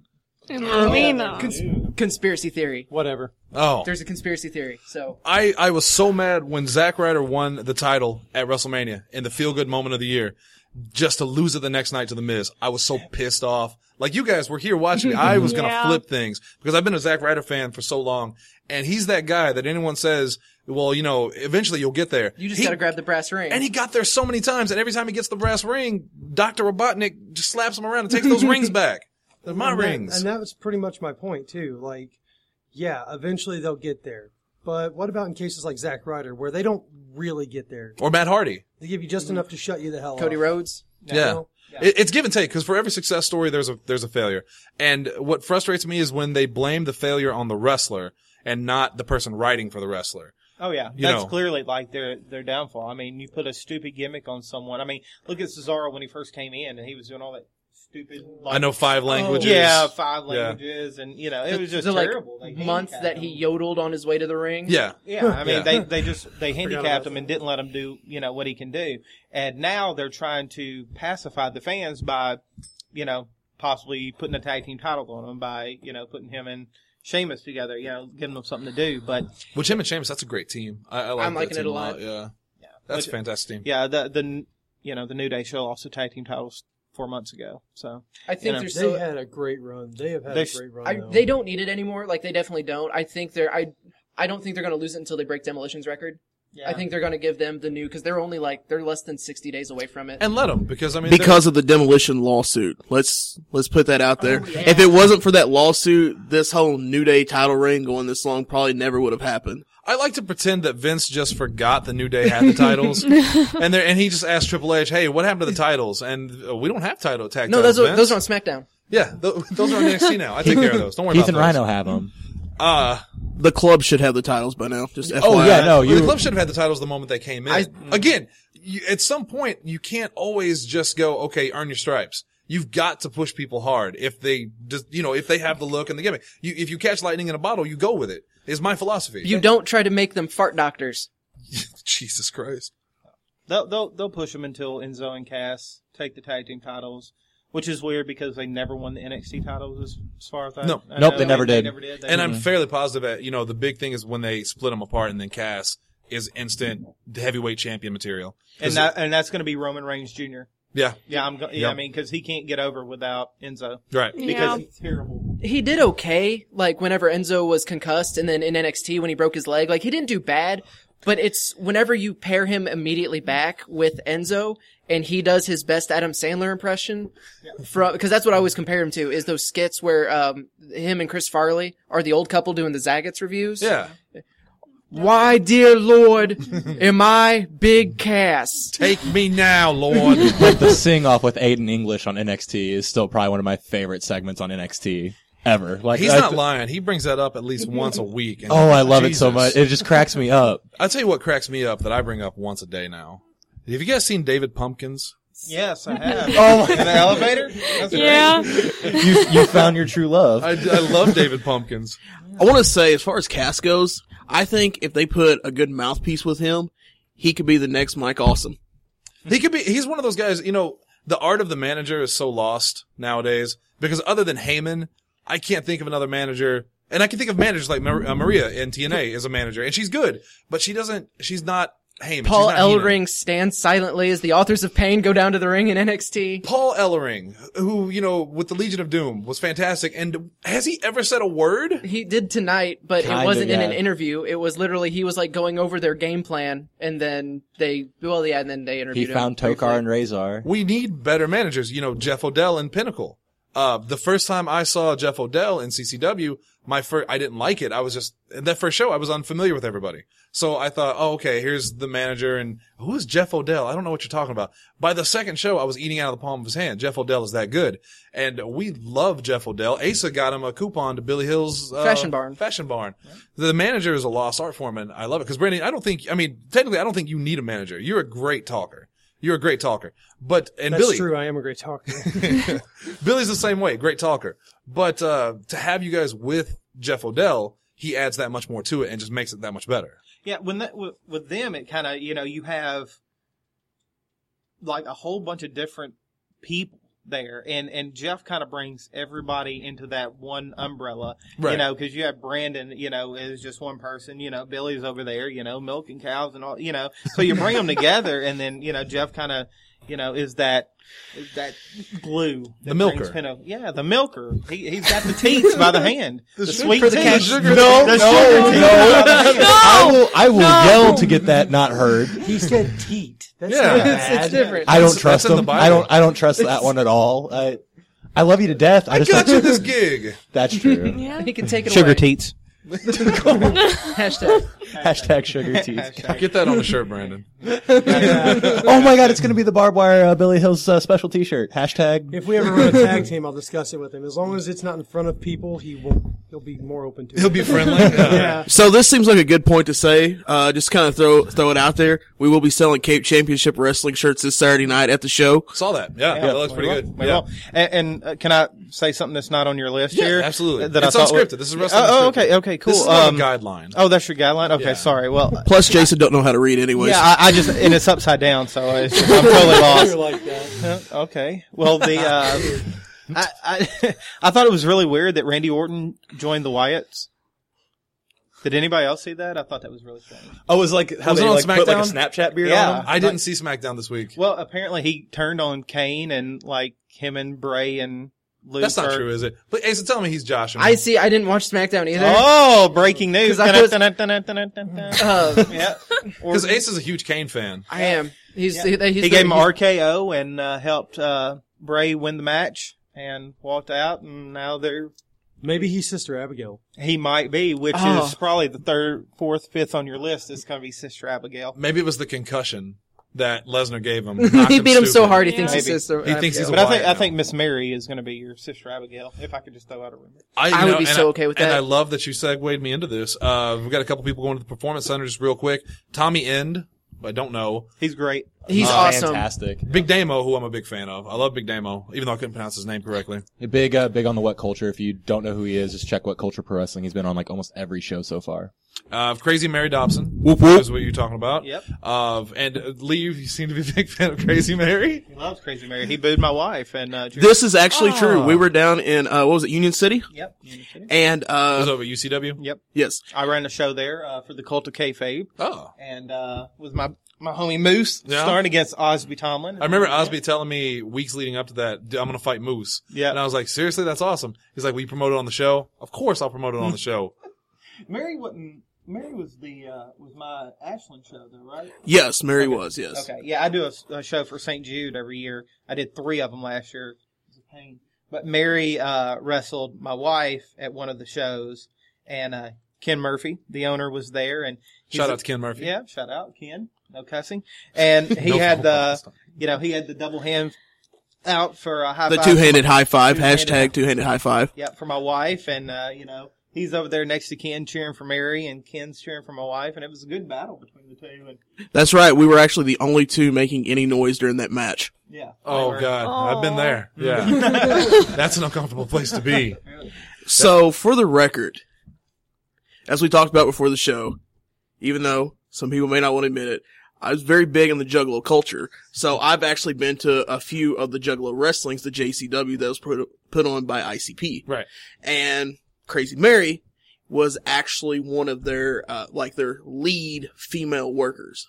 S3: Conspiracy theory.
S5: Whatever.
S2: Oh,
S3: There's a conspiracy theory. So
S2: I was so mad when Zack Ryder won the title at WrestleMania in the feel good moment of the year, just to lose it the next night to The Miz. I was so pissed off. Like, you guys were here watching me. I was gonna flip things because I've been a Zack Ryder fan for so long, and he's that guy that anyone says, well, you know, eventually you'll get there.
S3: you just got to grab the brass ring.
S2: And he got there so many times, and every time he gets the brass ring, Dr. Robotnik just slaps him around and takes those rings back. They're my rings.
S4: And that was pretty much my point, too. Like, yeah, eventually they'll get there. But what about in cases like Zack Ryder, where they don't really get there?
S2: Or Matt Hardy.
S4: They give you just enough to shut you the hell
S3: Cody
S4: up.
S3: Rhodes.
S2: Yeah. It's give and take, because for every success story, there's a failure. And what frustrates me is when they blame the failure on the wrestler and not the person writing for the wrestler.
S5: Oh yeah,
S2: You
S5: that's
S2: know.
S5: clearly like their downfall. I mean, you put a stupid gimmick on someone. I mean, look at Cesaro when he first came in and he was doing all that stupid. Like,
S2: I know 5 languages.
S5: Yeah, 5 languages, and you know it was just
S3: the
S5: terrible.
S3: like
S5: They
S3: month
S5: handicapped
S3: that he
S5: him.
S3: yodeled on his way to the ring.
S2: Yeah.
S5: Yeah, I mean
S2: Yeah.
S5: they handicapped him and didn't let him do what he can do, and now they're trying to pacify the fans by possibly putting a tag team title on him by putting him and Sheamus together, giving them something to do, but.
S2: Which him and Sheamus, that's a great team. I like
S3: I'm
S2: that
S3: liking
S2: team
S3: it a lot.
S2: Yeah. That's a fantastic team.
S5: Yeah, the New Day show lost the tag team titles 4 months ago. So
S3: I think
S5: know,
S3: there's
S4: They
S3: still.
S4: had a great run. They have had a great run. though.
S3: They don't need it anymore. Like, they definitely don't. I think I don't think they're going to lose it until they break Demolition's record.
S5: yeah.
S3: I think they're going to give them the new, because they're only they're less than 60 days away from it.
S2: And let them, because, I mean.
S6: because of the Demolition lawsuit. Let's put that out there.
S3: Oh, yeah.
S6: If it wasn't for that lawsuit, this whole New Day title reign going this long probably never would have happened.
S2: I like to pretend that Vince just forgot the New Day had the titles, and he just asked Triple H, "Hey, what happened to the titles?" And we don't have tag
S3: no,
S2: titles.
S3: those are on SmackDown.
S2: Yeah, those are on NXT now. I take care of those. Don't worry
S7: Heath and
S2: about those.
S7: Rhino have them.
S6: The club should have the titles by now. Just FYI.
S7: Oh yeah, no,
S2: The club should have had the titles the moment they came in.
S3: I-
S2: Again, at some point, you can't always just go, okay, earn your stripes. You've got to push people hard if they just, if they have the look and the gimmick. If you catch lightning in a bottle, you go with it. Is my philosophy.
S3: You don't try to make them fart doctors.
S2: Jesus Christ.
S5: They'll push them until Enzo and Cass take the tag team titles, which is weird because they never won the NXT titles as far as I
S2: No.
S5: I
S7: Nope,
S5: know.
S7: they never did.
S5: They
S2: And
S5: never-
S2: I'm fairly positive that, the big thing is when they split them apart and then Cass is instant heavyweight champion material.
S5: and that's going to be Roman Reigns Jr.
S2: Yeah.
S5: Yeah,
S2: Yep.
S5: I mean, because he can't get over without Enzo
S2: Right.
S5: because he's terrible.
S3: He did okay, like, whenever Enzo was concussed, and then in NXT when he broke his leg. Like, he didn't do bad, but it's whenever you pair him immediately back with Enzo, and he does his best Adam Sandler impression, because that's what I always compare him to, is those skits where him and Chris Farley are the old couple doing the Zagat's reviews.
S2: Yeah.
S3: Why, dear Lord, am I Big Cass?
S2: Take me now, Lord.
S7: Like the sing off with Aiden English on NXT is still probably one of my favorite segments on NXT ever. Like
S2: He's not lying. He brings that up at least once a week. And
S7: Oh, I love it so
S2: Jesus.
S7: much. It just cracks me up.
S2: I'll tell you what cracks me up that I bring up once a day now. Have you guys seen David Pumpkins?
S5: Yes, I have.
S7: Oh,
S5: In the elevator? That's
S8: Yeah.
S7: you found your true love.
S2: I love David Pumpkins.
S6: I want to say, as far as Cass goes, I think if they put a good mouthpiece with him, he could be the next Mike Awesome.
S2: He's one of those guys, the art of the manager is so lost nowadays because other than Heyman, I can't think of another manager. And I can think of managers like Maria in TNA as a manager, and she's good, but she's not Heyman.
S3: Paul
S2: she's not Heenan.
S3: Ellering stands silently as the authors of Pain go down to the ring in NXT.
S2: Paul Ellering, who, with the Legion of Doom was fantastic. And has he ever said a word?
S3: He did tonight, but
S7: Kinda,
S3: it wasn't in
S7: yeah.
S3: an interview. It was literally, he was like going over their game plan, and then and then they
S7: He
S3: interviewed him.
S7: found
S3: briefly.
S7: Tokar and Razor.
S2: We need better managers. Jeff Odell and Pinnacle. The first time I saw Jeff Odell in CCW I didn't like it. I was just, that first show, I was unfamiliar with everybody. So I thought, oh, okay, here's the manager, and who is Jeff Odell? I don't know what you're talking about. By the second show, I was eating out of the palm of his hand. Jeff Odell is that good. And we love Jeff Odell. Asa got him a coupon to Billy Hill's,
S3: Fashion Barn.
S2: Fashion Barn. The manager is a lost art form, and I love it. Cause Brandon, technically, I don't think you need a manager. You're a great talker. You're a great talker. But, and
S4: That's
S2: Billy.
S4: true. I am a great talker.
S2: Billy's the same way. Great talker. But, to have you guys with Jeff Odell, he adds that much more to it and just makes it that much better.
S5: Yeah, with them, it kind of, you have like a whole bunch of different people there, and Jeff kind of brings everybody into that one umbrella,
S2: Right.
S5: because you have Brandon, is just one person, Billy's over there, milking cows and all, so you bring them together, and then, Jeff kind of, is that glue. That
S2: The milker.
S5: The milker. He's got the teats by the hand. The sweet
S3: for the
S5: teats.
S3: cat.
S5: No,
S7: I will yell to get that not heard.
S4: He said teat. That's
S2: Yeah.
S4: not
S2: It's
S4: bad.
S3: It's different.
S7: I don't
S2: That's
S7: trust
S2: in the
S7: them.
S2: Bible.
S7: I don't trust that one at all. I love you to death. I just
S2: Got you this gig.
S7: That's true.
S3: He can take it
S5: Sugar
S3: away.
S5: teats.
S3: Hashtag.
S7: Hashtag sugar teeth.
S2: Get that on the shirt, Brandon.
S7: Oh my god, it's going to be the barbed wire Billy Hill's special T-shirt. Hashtag.
S4: If we ever run a tag team, I'll discuss it with him. As long as it's not in front of people, he'll be more open to it.
S2: He'll be friendly.
S4: Yeah.
S6: So this seems like a good point to say. Just kind of throw it out there. We will be selling Cape Championship Wrestling shirts this Saturday night at the show.
S2: Saw that. Yeah, that looks pretty good.
S5: We
S2: Yeah.
S5: will. And can I say something that's not on your list
S2: Yeah,
S5: here?
S2: absolutely.
S5: That
S2: It's
S5: I thought
S2: unscripted. This is wrestling
S5: Oh,
S2: unscripted.
S5: okay, cool.
S2: This is like a guideline.
S5: Oh, that's your guideline? Okay,
S2: Yeah.
S5: sorry. Well,
S6: Plus, Jason don't know how to read anyways.
S5: yeah, I just, and it's upside down, so I'm totally lost.
S4: You're like that.
S5: Okay. Well, I thought it was really weird that Randy Orton joined the Wyatts. Did anybody else see that? I thought that was really strange.
S7: Oh, it was like how
S2: Was
S7: they
S2: it on
S7: like put like a
S2: SmackDown?
S7: Snapchat beard
S5: Yeah.
S7: on him?
S2: I didn't see SmackDown this week.
S5: Well, apparently he turned on Kane and like him and Bray and Luke.
S2: That's not true, is it? But Asa, tell me he's Josh.
S3: I see. I didn't watch SmackDown either.
S5: Oh, breaking news.
S3: 'Cause I was-
S5: Yeah.
S2: Because Asa's a huge Kane fan.
S3: I am. He's
S5: He
S3: he's
S5: gave him RKO and fourth Bray win the match and walked out, and now
S4: Maybe he's Sister Abigail.
S5: he might be, which
S3: Oh.
S5: is probably the third, fourth, fifth on your list. Is going to be Sister Abigail.
S2: Maybe it was the concussion that Lesnar gave him.
S3: he beat him so
S2: stupid.
S3: hard he thinks
S5: Maybe.
S3: his sister.
S2: He thinks he's a
S5: But I
S2: Wyatt
S5: think
S2: now.
S5: Miss Mary is going to be your Sister Abigail. If I could just throw out a rumor.
S3: I would be so okay with
S2: And
S3: that.
S2: I love that you segued me into this. We've got a couple people going to the Performance Center just real quick. Tommy End, I don't know.
S5: He's great.
S3: He's awesome.
S7: Fantastic.
S2: Big Damo, who I'm a big fan of. I love Big Damo, even though I couldn't pronounce his name correctly.
S7: Big on the What Culture. If you don't know who he is, just check What Culture Pro Wrestling. He's been on like almost every show so far.
S2: Crazy Mary Dobson.
S6: Whoop, whoop.
S2: Is what you're talking about.
S5: Yep.
S2: And Lee, you seem to be a big fan of Crazy Mary.
S5: He loves Crazy Mary. He booed my wife and
S6: This is actually true. We were down in, what was it, Union City?
S5: Yep.
S6: And,
S2: It was over at UCW.
S5: Yep.
S6: yes.
S5: I ran a show there for the Cult of Kayfabe,
S2: Oh.
S5: and with my homie Moose
S2: Yeah.
S5: starting against Osby Tomlin.
S2: I remember Osby telling me weeks leading up to that, I'm going to fight Moose.
S5: Yeah.
S2: And I was like, seriously? That's awesome. He's like, will you promote it on the show? Of course I'll promote it on the show.
S5: Mary wasn't. Mary was was my Ashland show though, right?
S6: Yes, Mary was, yes.
S5: Okay, yeah, I do a show for St. Jude every year. I did 3 of them last year. It was a pain. But Mary wrestled my wife at one of the shows, and Ken Murphy, the owner, was there. And
S2: Shout out to Ken Murphy.
S5: Yeah, shout out Ken. No cussing. And he
S2: No
S5: had
S2: cussing.
S5: he had the double hand out for a high
S6: The
S5: five.
S6: two-handed high five,
S5: Two-handed high-
S6: hashtag two-handed high five.
S5: Yeah, for my wife, and he's over there next to Ken cheering for Mary, and Ken's cheering for my wife, and it was a good battle between the two. And
S6: That's right. We were actually the only two making any noise during that match.
S5: yeah.
S2: Oh,
S5: they were-
S2: God. I've been there. Yeah. That's an uncomfortable place to be.
S6: So, for the record, as we talked about before the show, even though some people may not want to admit it, I was very big in the Juggalo culture. So I've actually been to a few of the Juggalo wrestlings, the JCW that was put on by ICP.
S2: Right.
S6: And Crazy Mary was actually one of their, their lead female workers.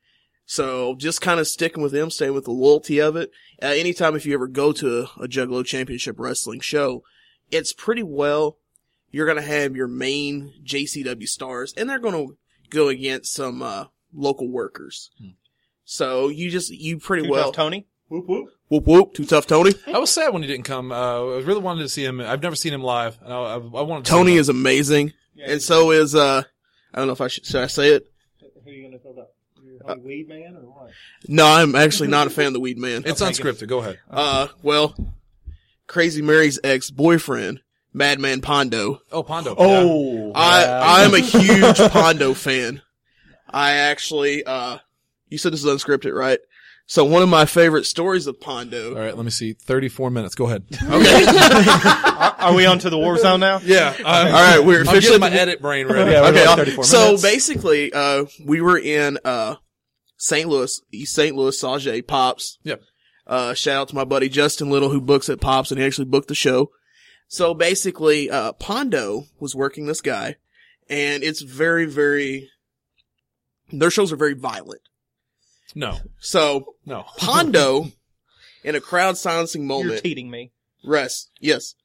S6: So just kind of sticking with them, staying with the loyalty of it. Anytime if you ever go to a Juggalo Championship Wrestling show, it's pretty well, you're going to have your main JCW stars, and they're going to go against some, local workers. So you pretty
S5: Too
S6: well.
S5: Tough Tony? Whoop whoop.
S6: Whoop whoop. Too tough, Tony.
S2: I was sad when he didn't come. I really wanted to see him. I've never seen him live. I wanted to see
S6: Tony
S2: him.
S6: is amazing, and so is I don't know if should I say it?
S5: Who are you going to talk about? Weed Man or what?
S6: No, I'm actually not a fan of the Weed Man.
S2: It's unscripted. Go ahead.
S6: Well, Crazy Mary's ex-boyfriend, Madman Pondo.
S2: Oh, Pondo.
S7: Oh,
S6: I'm a huge Pondo fan. I actually, you said this is unscripted, right? So one of my favorite stories of Pondo.
S2: All right, let me see. 34 minutes. Go ahead.
S6: Okay.
S5: Are we on to the war zone now?
S2: Yeah.
S6: All right, we're
S2: I'm
S6: officially
S2: getting my edit brain ready.
S7: Yeah, we're
S6: okay.
S7: about 34
S6: So
S7: minutes.
S6: basically, we were in, St. Louis, East St. Louis, Sauget, Pops.
S2: Yep.
S6: Shout out to my buddy Justin Little who books at Pops and he actually booked the show. So basically, Pondo was working this guy and it's very, very, their shows are very violent.
S2: No.
S6: So
S2: No.
S6: Pondo, in a crowd silencing
S5: You're
S6: moment,
S5: teating me.
S6: yes,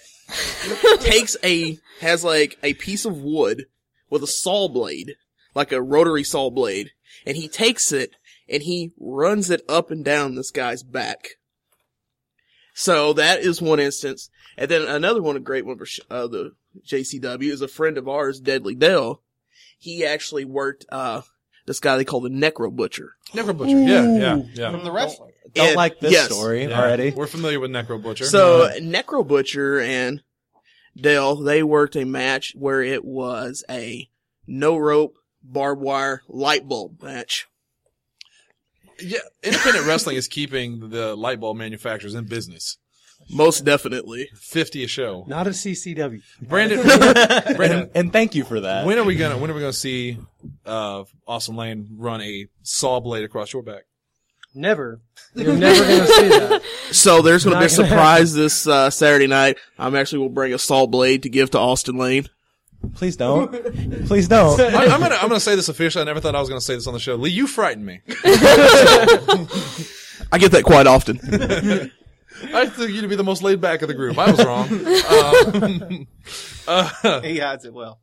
S6: has like a piece of wood with a saw blade, like a rotary saw blade, and he takes it and he runs it up and down this guy's back. So that is one instance. And then another one, a great one for the JCW is a friend of ours, Deadly Dell. He actually worked, this guy they call the Necro Butcher.
S2: Necro Butcher. Yeah.
S5: From the wrestling.
S7: Don't
S6: And-
S7: like this
S6: yes.
S7: story
S2: Yeah.
S7: already.
S2: We're familiar with Necro Butcher.
S6: So Necro Butcher and Dell, they worked a match where it was a no rope, barbed wire, light bulb match.
S2: yeah, independent wrestling is keeping the light bulb manufacturers in business.
S6: Most definitely.
S2: 50 a show.
S4: Not a CCW.
S2: Brandon,
S7: And thank you for that.
S2: when are we gonna see Austin Lane run a saw blade across your back?
S4: Never. You're never going to see that.
S6: So there's going to be a
S4: Not gonna
S6: surprise this Saturday night. I'm actually will bring a saw blade to give to Austin Lane.
S7: Please don't. Please don't.
S2: I'm gonna say this officially. I never thought I was gonna say this on the show. Lee, you frighten me.
S6: I get that quite often.
S2: I think you to be the most laid back of the group. I was wrong.
S5: He hides it well.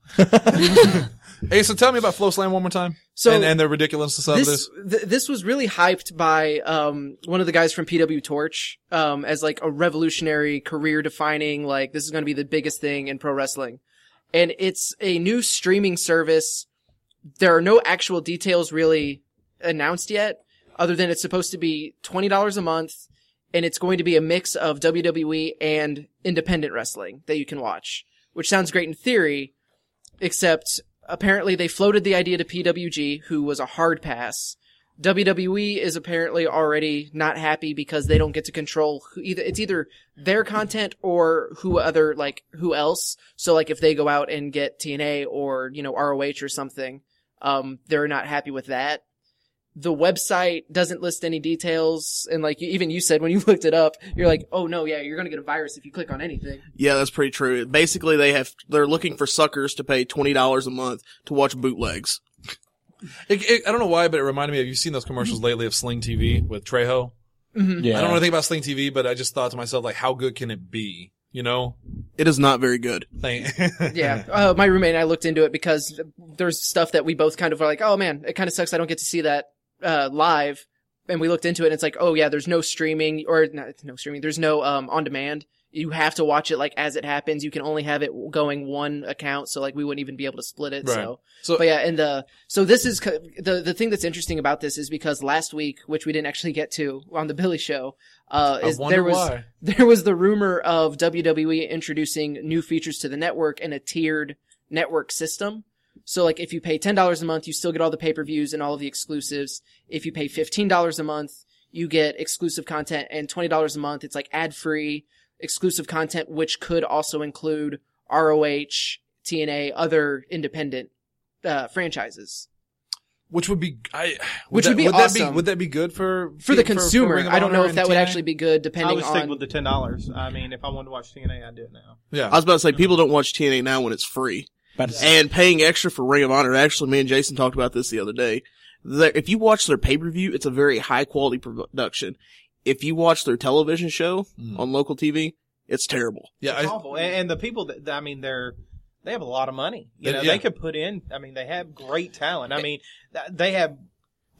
S2: Hey, so tell me about Flow Slam one more time.
S3: So
S2: and the ridiculousness of this.
S3: This was really hyped by one of the guys from PW Torch as like a revolutionary, career defining, like this is going to be the biggest thing in pro wrestling. And it's a new streaming service. There are no actual details really announced yet, other than it's supposed to be $20 a month, and it's going to be a mix of WWE and independent wrestling that you can watch, which sounds great in theory, except apparently they floated the idea to PWG, who was a hard pass. WWE is apparently already not happy because they don't get to control it's either their content or who else. So like if they go out and get TNA or, ROH or something, they're not happy with that. The website doesn't list any details. And like even you said when you looked it up, you're like, oh no, yeah, you're going to get a virus if you click on anything.
S6: Yeah, that's pretty true. Basically, they're looking for suckers to pay $20 a month to watch bootlegs.
S2: I don't know why, but it reminded me of, you've seen those commercials lately of Sling TV with Trejo?
S7: Yeah.
S2: I don't know anything about Sling TV, but I just thought to myself, like, how good can it be?
S6: It is not very good.
S3: Yeah. My roommate and I looked into it because there's stuff that we both kind of are like, oh man, it kind of sucks I don't get to see that live. And we looked into it and it's like, oh yeah, there's no streaming there's no on demand. You have to watch it like as it happens. You can only have it going one account, so like we wouldn't even be able to split it.
S2: Right.
S3: So but yeah, and so this is the thing that's interesting about this is because last week, which we didn't actually get to on the Billy show, there was the rumor of WWE introducing new features to the network and a tiered network system. So like if you pay $10 a month, you still get all the pay-per-views and all of the exclusives. If you pay $15 a month, you get exclusive content, and $20 a month, it's like ad-free exclusive content, which could also include ROH, TNA, other independent franchises.
S2: Which would be,
S3: would be awesome.
S2: Would that be good for
S3: the consumer?
S2: Ring of
S3: I don't know
S2: Honor
S3: if
S2: and
S3: that would
S2: TNA?
S3: actually be good
S5: I
S3: depending
S5: would stick
S3: on.
S5: with the $10. I mean, if I wanted to watch TNA, I'd do it now.
S2: Yeah.
S6: I was about to say, people don't watch TNA now when it's free. And paying extra for Ring of Honor, actually, me and Jason talked about this the other day. If you watch their pay-per-view, it's a very high-quality production. If you watch their television show on local TV, it's terrible.
S2: Yeah.
S5: It's awful. And the people that, I mean, they have a lot of money.
S2: Yeah.
S5: They could put in, I mean, they have great talent. I mean, they have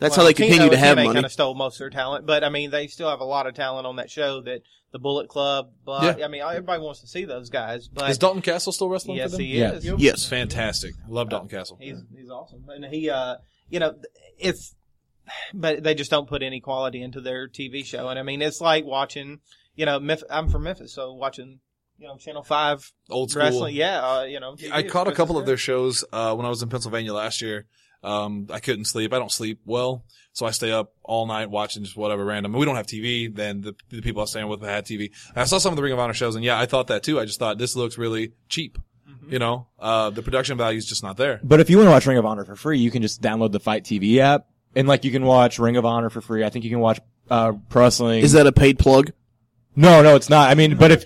S6: That's how they continue to have
S5: TNA
S6: money.
S5: kind of stole most of their talent, but I mean, they still have a lot of talent on that show. That the Bullet Club, but
S2: Yeah.
S5: I mean, everybody wants to see those guys. But
S2: Is Dalton Castle still wrestling
S5: yes,
S2: for them?
S5: he
S7: Yeah.
S5: is.
S6: Yes.
S2: Fantastic. I love Dalton Castle.
S5: He's awesome, and he, you know, it's, but they just don't put any quality into their TV show, and I mean, it's like watching, you know, I'm from Memphis, so watching, you know, Channel 5
S2: Old school.
S5: wrestling, yeah, you know.
S2: I
S5: TV
S2: caught a
S5: is
S2: couple of
S5: good.
S2: their shows when I was in Pennsylvania last year. I couldn't sleep. I don't sleep well, so I stay up all night watching just whatever random. We don't have TV. Then the people I was staying with had TV. And I saw some of the Ring of Honor shows, and yeah, I thought that too. I just thought this looks really cheap. You know, the production value is just not there.
S7: But if you want to watch Ring of Honor for free, you can just download the Fight TV app, and like you can watch Ring of Honor for free. I think you can watch Pro Wrestling.
S6: Is that a paid plug?
S7: No, it's not. I mean, but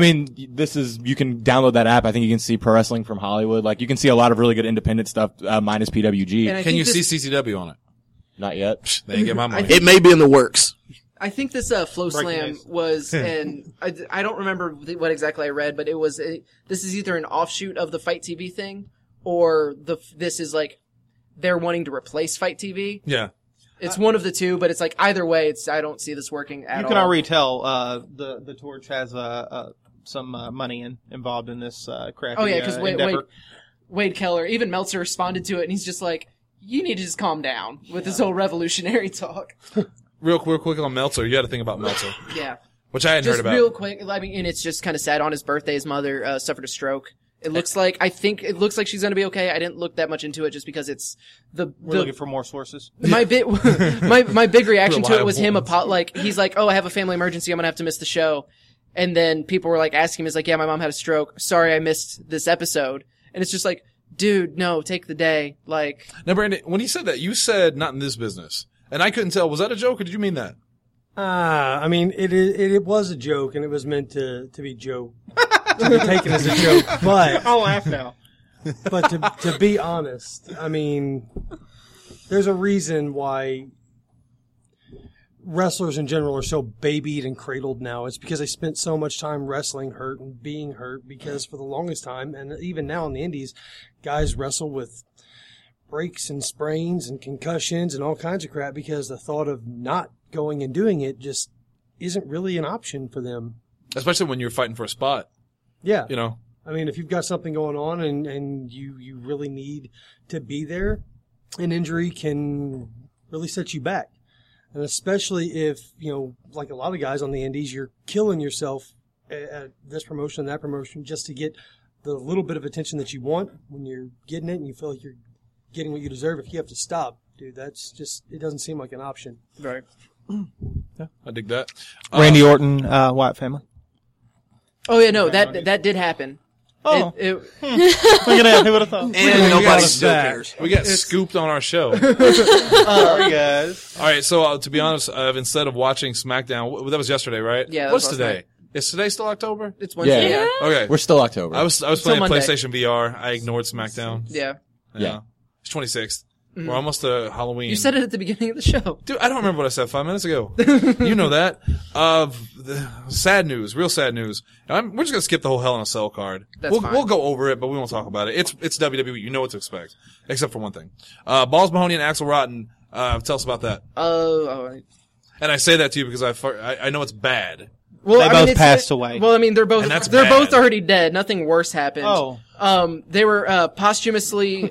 S7: you can download that app. I think you can see Pro Wrestling from Hollywood. Like you can see a lot of really good independent stuff, minus PWG.
S3: And I
S2: Can
S3: think
S2: you
S3: this-
S2: see CCW on it?
S7: Not yet.
S2: They ain't get my money.
S6: It may be in the works.
S3: I think this Flow
S5: Breaking
S3: Slam
S5: news.
S3: was, and I don't remember what exactly I read, but it was this is either an offshoot of the Fight TV thing, or this is like they're wanting to replace Fight TV.
S2: Yeah.
S3: It's one of the two, but it's like either way, I don't see this working at all.
S5: You can already tell the Torch has some money involved in this crappy
S3: Oh yeah, because
S5: endeavor.
S3: Wade Keller, even Meltzer responded to it, and he's just like, "You need to just calm down with this whole revolutionary talk."
S2: Real quick on Meltzer. You had to think about Meltzer,
S3: Yeah,
S2: which I hadn't
S3: just
S2: heard about.
S3: real quick. I mean, and it's just kind of sad. On his birthday, his mother suffered a stroke. It looks like she's gonna be okay. I didn't look that much into it just because it's
S5: We're looking for more sources.
S3: my big reaction to it was him
S2: Reliable.
S3: he's like, "Oh, I have a family emergency. I'm gonna have to miss the show." And then people were like asking him, "Is like, yeah, my mom had a stroke. Sorry, I missed this episode." And it's just like, dude, no, take the day. Like,
S2: Now, Brandon, when you said that, you said not in this business, and I couldn't tell. Was that a joke, or did you mean that?
S4: I mean, it was a joke, and it was meant to be joke, to be taken as a joke. But
S5: I'll laugh now.
S4: to be honest, I mean, there's a reason why wrestlers in general are so babied and cradled now. It's because they spent so much time wrestling hurt and being hurt. Because for the longest time, and even now in the indies, guys wrestle with breaks and sprains and concussions and all kinds of crap because the thought of not going and doing it just isn't really an option for them.
S2: Especially when you're fighting for a spot.
S4: Yeah.
S2: You know.
S4: I mean, if you've got something going on and you really need to be there, an injury can really set you back. And especially if, you know, like a lot of guys on the indies, you're killing yourself at this promotion, that promotion, just to get the little bit of attention that you want when you're getting it and you feel like you're getting what you deserve. If you have to stop, dude, that's just, it doesn't seem like an option.
S3: right.
S2: I dig that.
S5: Randy Orton, Wyatt family.
S3: Oh yeah, no, that did happen.
S5: Oh,
S3: It,
S5: look at that. Who would have thought?
S6: And nobody
S2: got
S6: still
S2: that.
S6: cares.
S2: We got scooped on our show.
S5: Sorry, guys.
S2: All right, so to be honest, instead of watching SmackDown, that was yesterday, right?
S3: Yeah, that
S2: What's
S3: was last
S2: today?
S3: night.
S2: Is today still October?
S3: it's Wednesday.
S7: Yeah.
S3: Yeah.
S2: Okay.
S7: We're still October.
S2: I was
S3: Till
S2: playing
S3: Monday.
S2: PlayStation VR. I ignored SmackDown.
S3: Yeah.
S7: Yeah.
S2: It's 26th. We're almost to Halloween.
S3: You said it at the beginning of the show.
S2: Dude, I don't remember what I said 5 minutes ago. You know that. Sad news, real sad news. We're just gonna skip the whole Hell in a Cell card.
S3: That's fine.
S2: We'll go over it, but we won't talk about it. It's WWE. You know what to expect, except for one thing. Balls Mahoney and Axel Rotten. Tell us about that.
S3: All right.
S2: And I say that to you because I know it's bad.
S3: Well,
S5: They
S3: I mean,
S5: both passed away.
S3: Well, I mean, they're both
S2: And that's
S3: they're
S2: bad.
S3: both already dead. Nothing worse happened.
S5: Oh.
S3: They were posthumously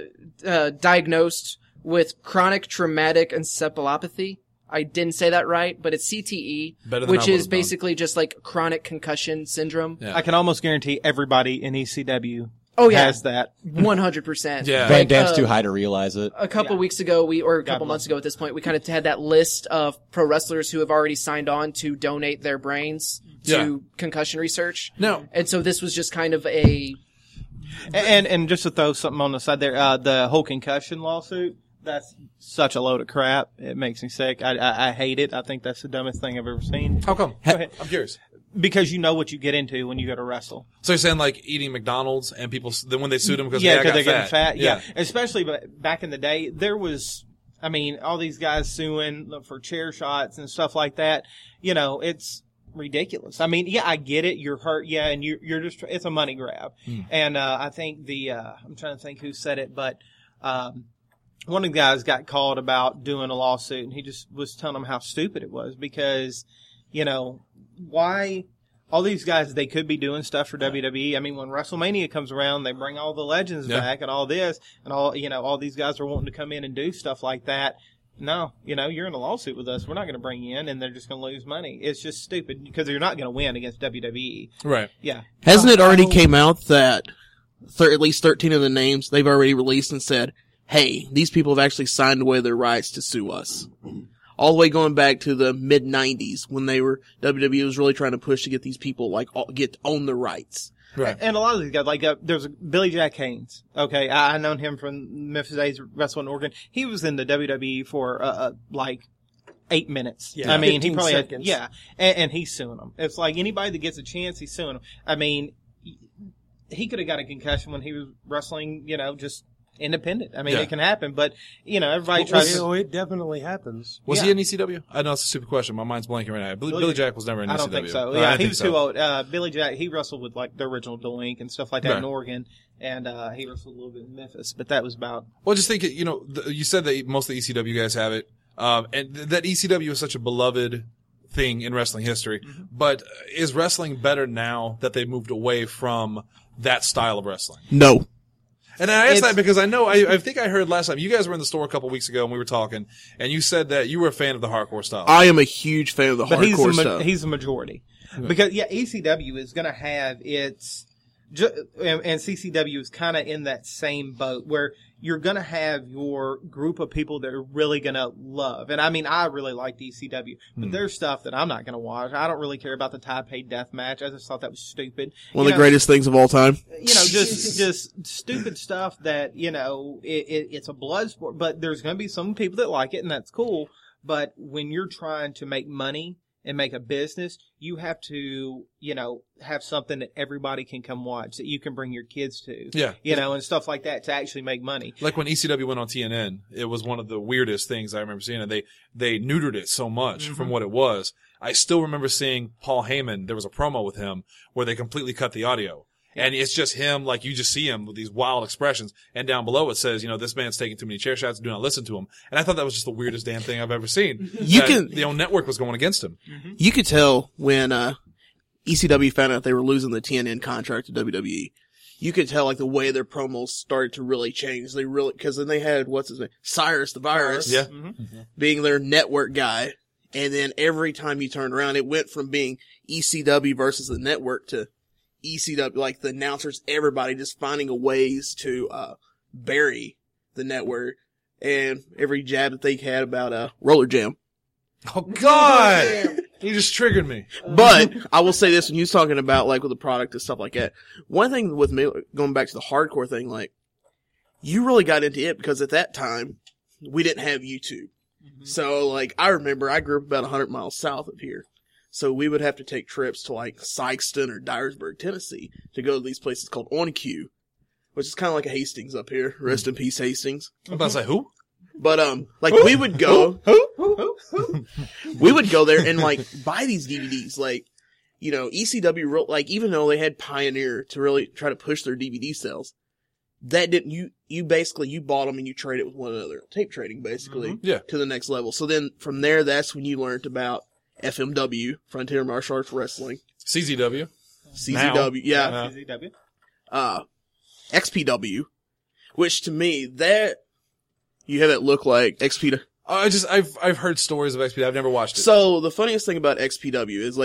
S3: diagnosed with chronic traumatic encephalopathy. I didn't say that right, but it's CTE,
S2: Better than I
S3: which
S2: would've
S3: is basically just like chronic concussion syndrome.
S2: Yeah.
S5: I can almost guarantee everybody in ECW
S3: Oh yeah,
S5: has that.
S3: 100%.
S2: Yeah.
S7: Van Dam's too high to realize it.
S3: A couple weeks ago, or a couple
S5: bless
S3: months ago at this point, we kind of had that list of pro wrestlers who have already signed on to donate their brains to
S2: Yeah.
S3: concussion research.
S2: No.
S3: And so this was just kind of a,
S5: And just to throw something on the side there, the whole concussion lawsuit, that's such a load of crap. It makes me sick. I hate it. I think that's the dumbest thing I've ever seen.
S2: How come?
S5: Go ahead.
S2: I'm curious.
S5: Because you know what you get into when you go to wrestle.
S2: So you're saying like eating McDonald's and people then when they sued them because
S5: Yeah,
S2: I got
S5: they're
S2: fat.
S5: getting fat. Yeah. Especially back in the day, there was, I mean, all these guys suing for chair shots and stuff like that. You know, it's ridiculous. I mean, yeah, I get it. You're hurt. Yeah. And you're just, it's a money grab. And, I think I'm trying to think who said it, but, one of the guys got called about doing a lawsuit, and he just was telling them how stupid it was because, why all these guys, they could be doing stuff for WWE. I mean, when WrestleMania comes around, they bring all the legends back and all this, and all these guys are wanting to come in and do stuff like that. No, you're in a lawsuit with us. We're not going to bring you in, and they're just going to lose money. It's just stupid because you're not going to win against WWE.
S2: Right.
S5: Yeah.
S6: Hasn't it already came out that at least 13 of the names they've already released and said, hey, these people have actually signed away their rights to sue us? All the way going back to the mid-90s when WWE was really trying to push to get these people, own their rights.
S2: Right.
S5: And a lot of these guys, there's Billy Jack Haynes. Okay, I known him from Memphis Days Wrestling in Oregon. He was in the WWE for 8 minutes.
S4: Yeah.
S5: I mean, he
S4: 15
S5: probably
S4: seconds.
S5: and he's suing them. It's like anybody that gets a chance, he's suing them. I mean, he could have got a concussion when he was wrestling, just independent. I mean,
S2: Yeah.
S5: it can happen, but everybody tries to.
S4: It definitely happens.
S2: Was
S5: Yeah.
S2: he in ECW? I know it's a stupid question. My mind's blanking right now. Billy Jack was never in ECW.
S5: I don't think so.
S2: I
S5: Yeah,
S2: think
S5: he was
S2: so.
S5: too old. Billy Jack, he wrestled with the original Doink and stuff like that
S2: Right.
S5: in Oregon, and he wrestled a little bit in Memphis, but that was about.
S2: Well, just think, you said that most of the ECW guys have it, and that ECW is such a beloved thing in wrestling history.
S5: Mm-hmm.
S2: But is wrestling better now that they moved away from that style of wrestling?
S6: No.
S2: And I asked
S5: It's-
S2: that because I know, I think I heard last time, you guys were in the store a couple weeks ago and we were talking, and you said that you were a fan of the hardcore style.
S6: I am a huge fan of the
S5: But
S6: hardcore stuff.
S5: he's a majority. Because, ECW is going to have its, and CCW is kind of in that same boat where you're going to have your group of people that are really going to love. And I mean, I really like ECW, but there's stuff that I'm not going to watch. I don't really care about the Taipei death match. I just thought that was stupid.
S6: One of the greatest things of all time.
S5: Just stupid stuff that, it's a blood sport, but there's going to be some people that like it and that's cool. But when you're trying to make money and make a business, you have to, have something that everybody can come watch, that you can bring your kids to.
S2: Yeah.
S5: And stuff like that to actually make money.
S2: Like when ECW went on TNN, it was one of the weirdest things I remember seeing, and they neutered it so much from what it was. I still remember seeing Paul Heyman, there was a promo with him where they completely cut the audio. And it's just him, you just see him with these wild expressions. And down below it says, this man's taking too many chair shots, do not listen to him. And I thought that was just the weirdest damn thing I've ever seen. The old network was going against him.
S6: You could tell when ECW found out they were losing the TNN contract to WWE. You could tell the way their promos started to really change. Because then they had, what's his name? Cyrus the Virus.
S2: Yeah.
S6: Being their network guy. And then every time you turned around, it went from being ECW versus the network to ECW, the announcers, everybody just finding a ways to bury the network, and every jab that they had about Roller Jam.
S2: Oh, God! He just triggered me.
S6: But I will say this, when you was talking about with the product and stuff like that, one thing with me, going back to the hardcore thing, you really got into it because at that time, we didn't have YouTube. So, I remember I grew up about 100 miles south of here. So we would have to take trips to Sykeston or Dyersburg, Tennessee to go to these places called On Q, which is kind of like a Hastings up here. Rest in peace, Hastings.
S2: I'm about to say, who?
S6: But, we would go, we would go there and buy these DVDs. ECW, even though they had Pioneer to really try to push their DVD sales, that didn't, you basically, you bought them and you trade it with one another. Tape trading, basically.
S2: Yeah.
S6: To the next level. So then from there, that's when you learned about FMW, Frontier Martial Arts Wrestling.
S2: CZW.
S6: CZW, yeah.
S5: CZW.
S6: XPW, which to me, that, you have that look like XPW.
S2: I've heard stories of XPW. I've never watched it.
S6: So the funniest thing about XPW is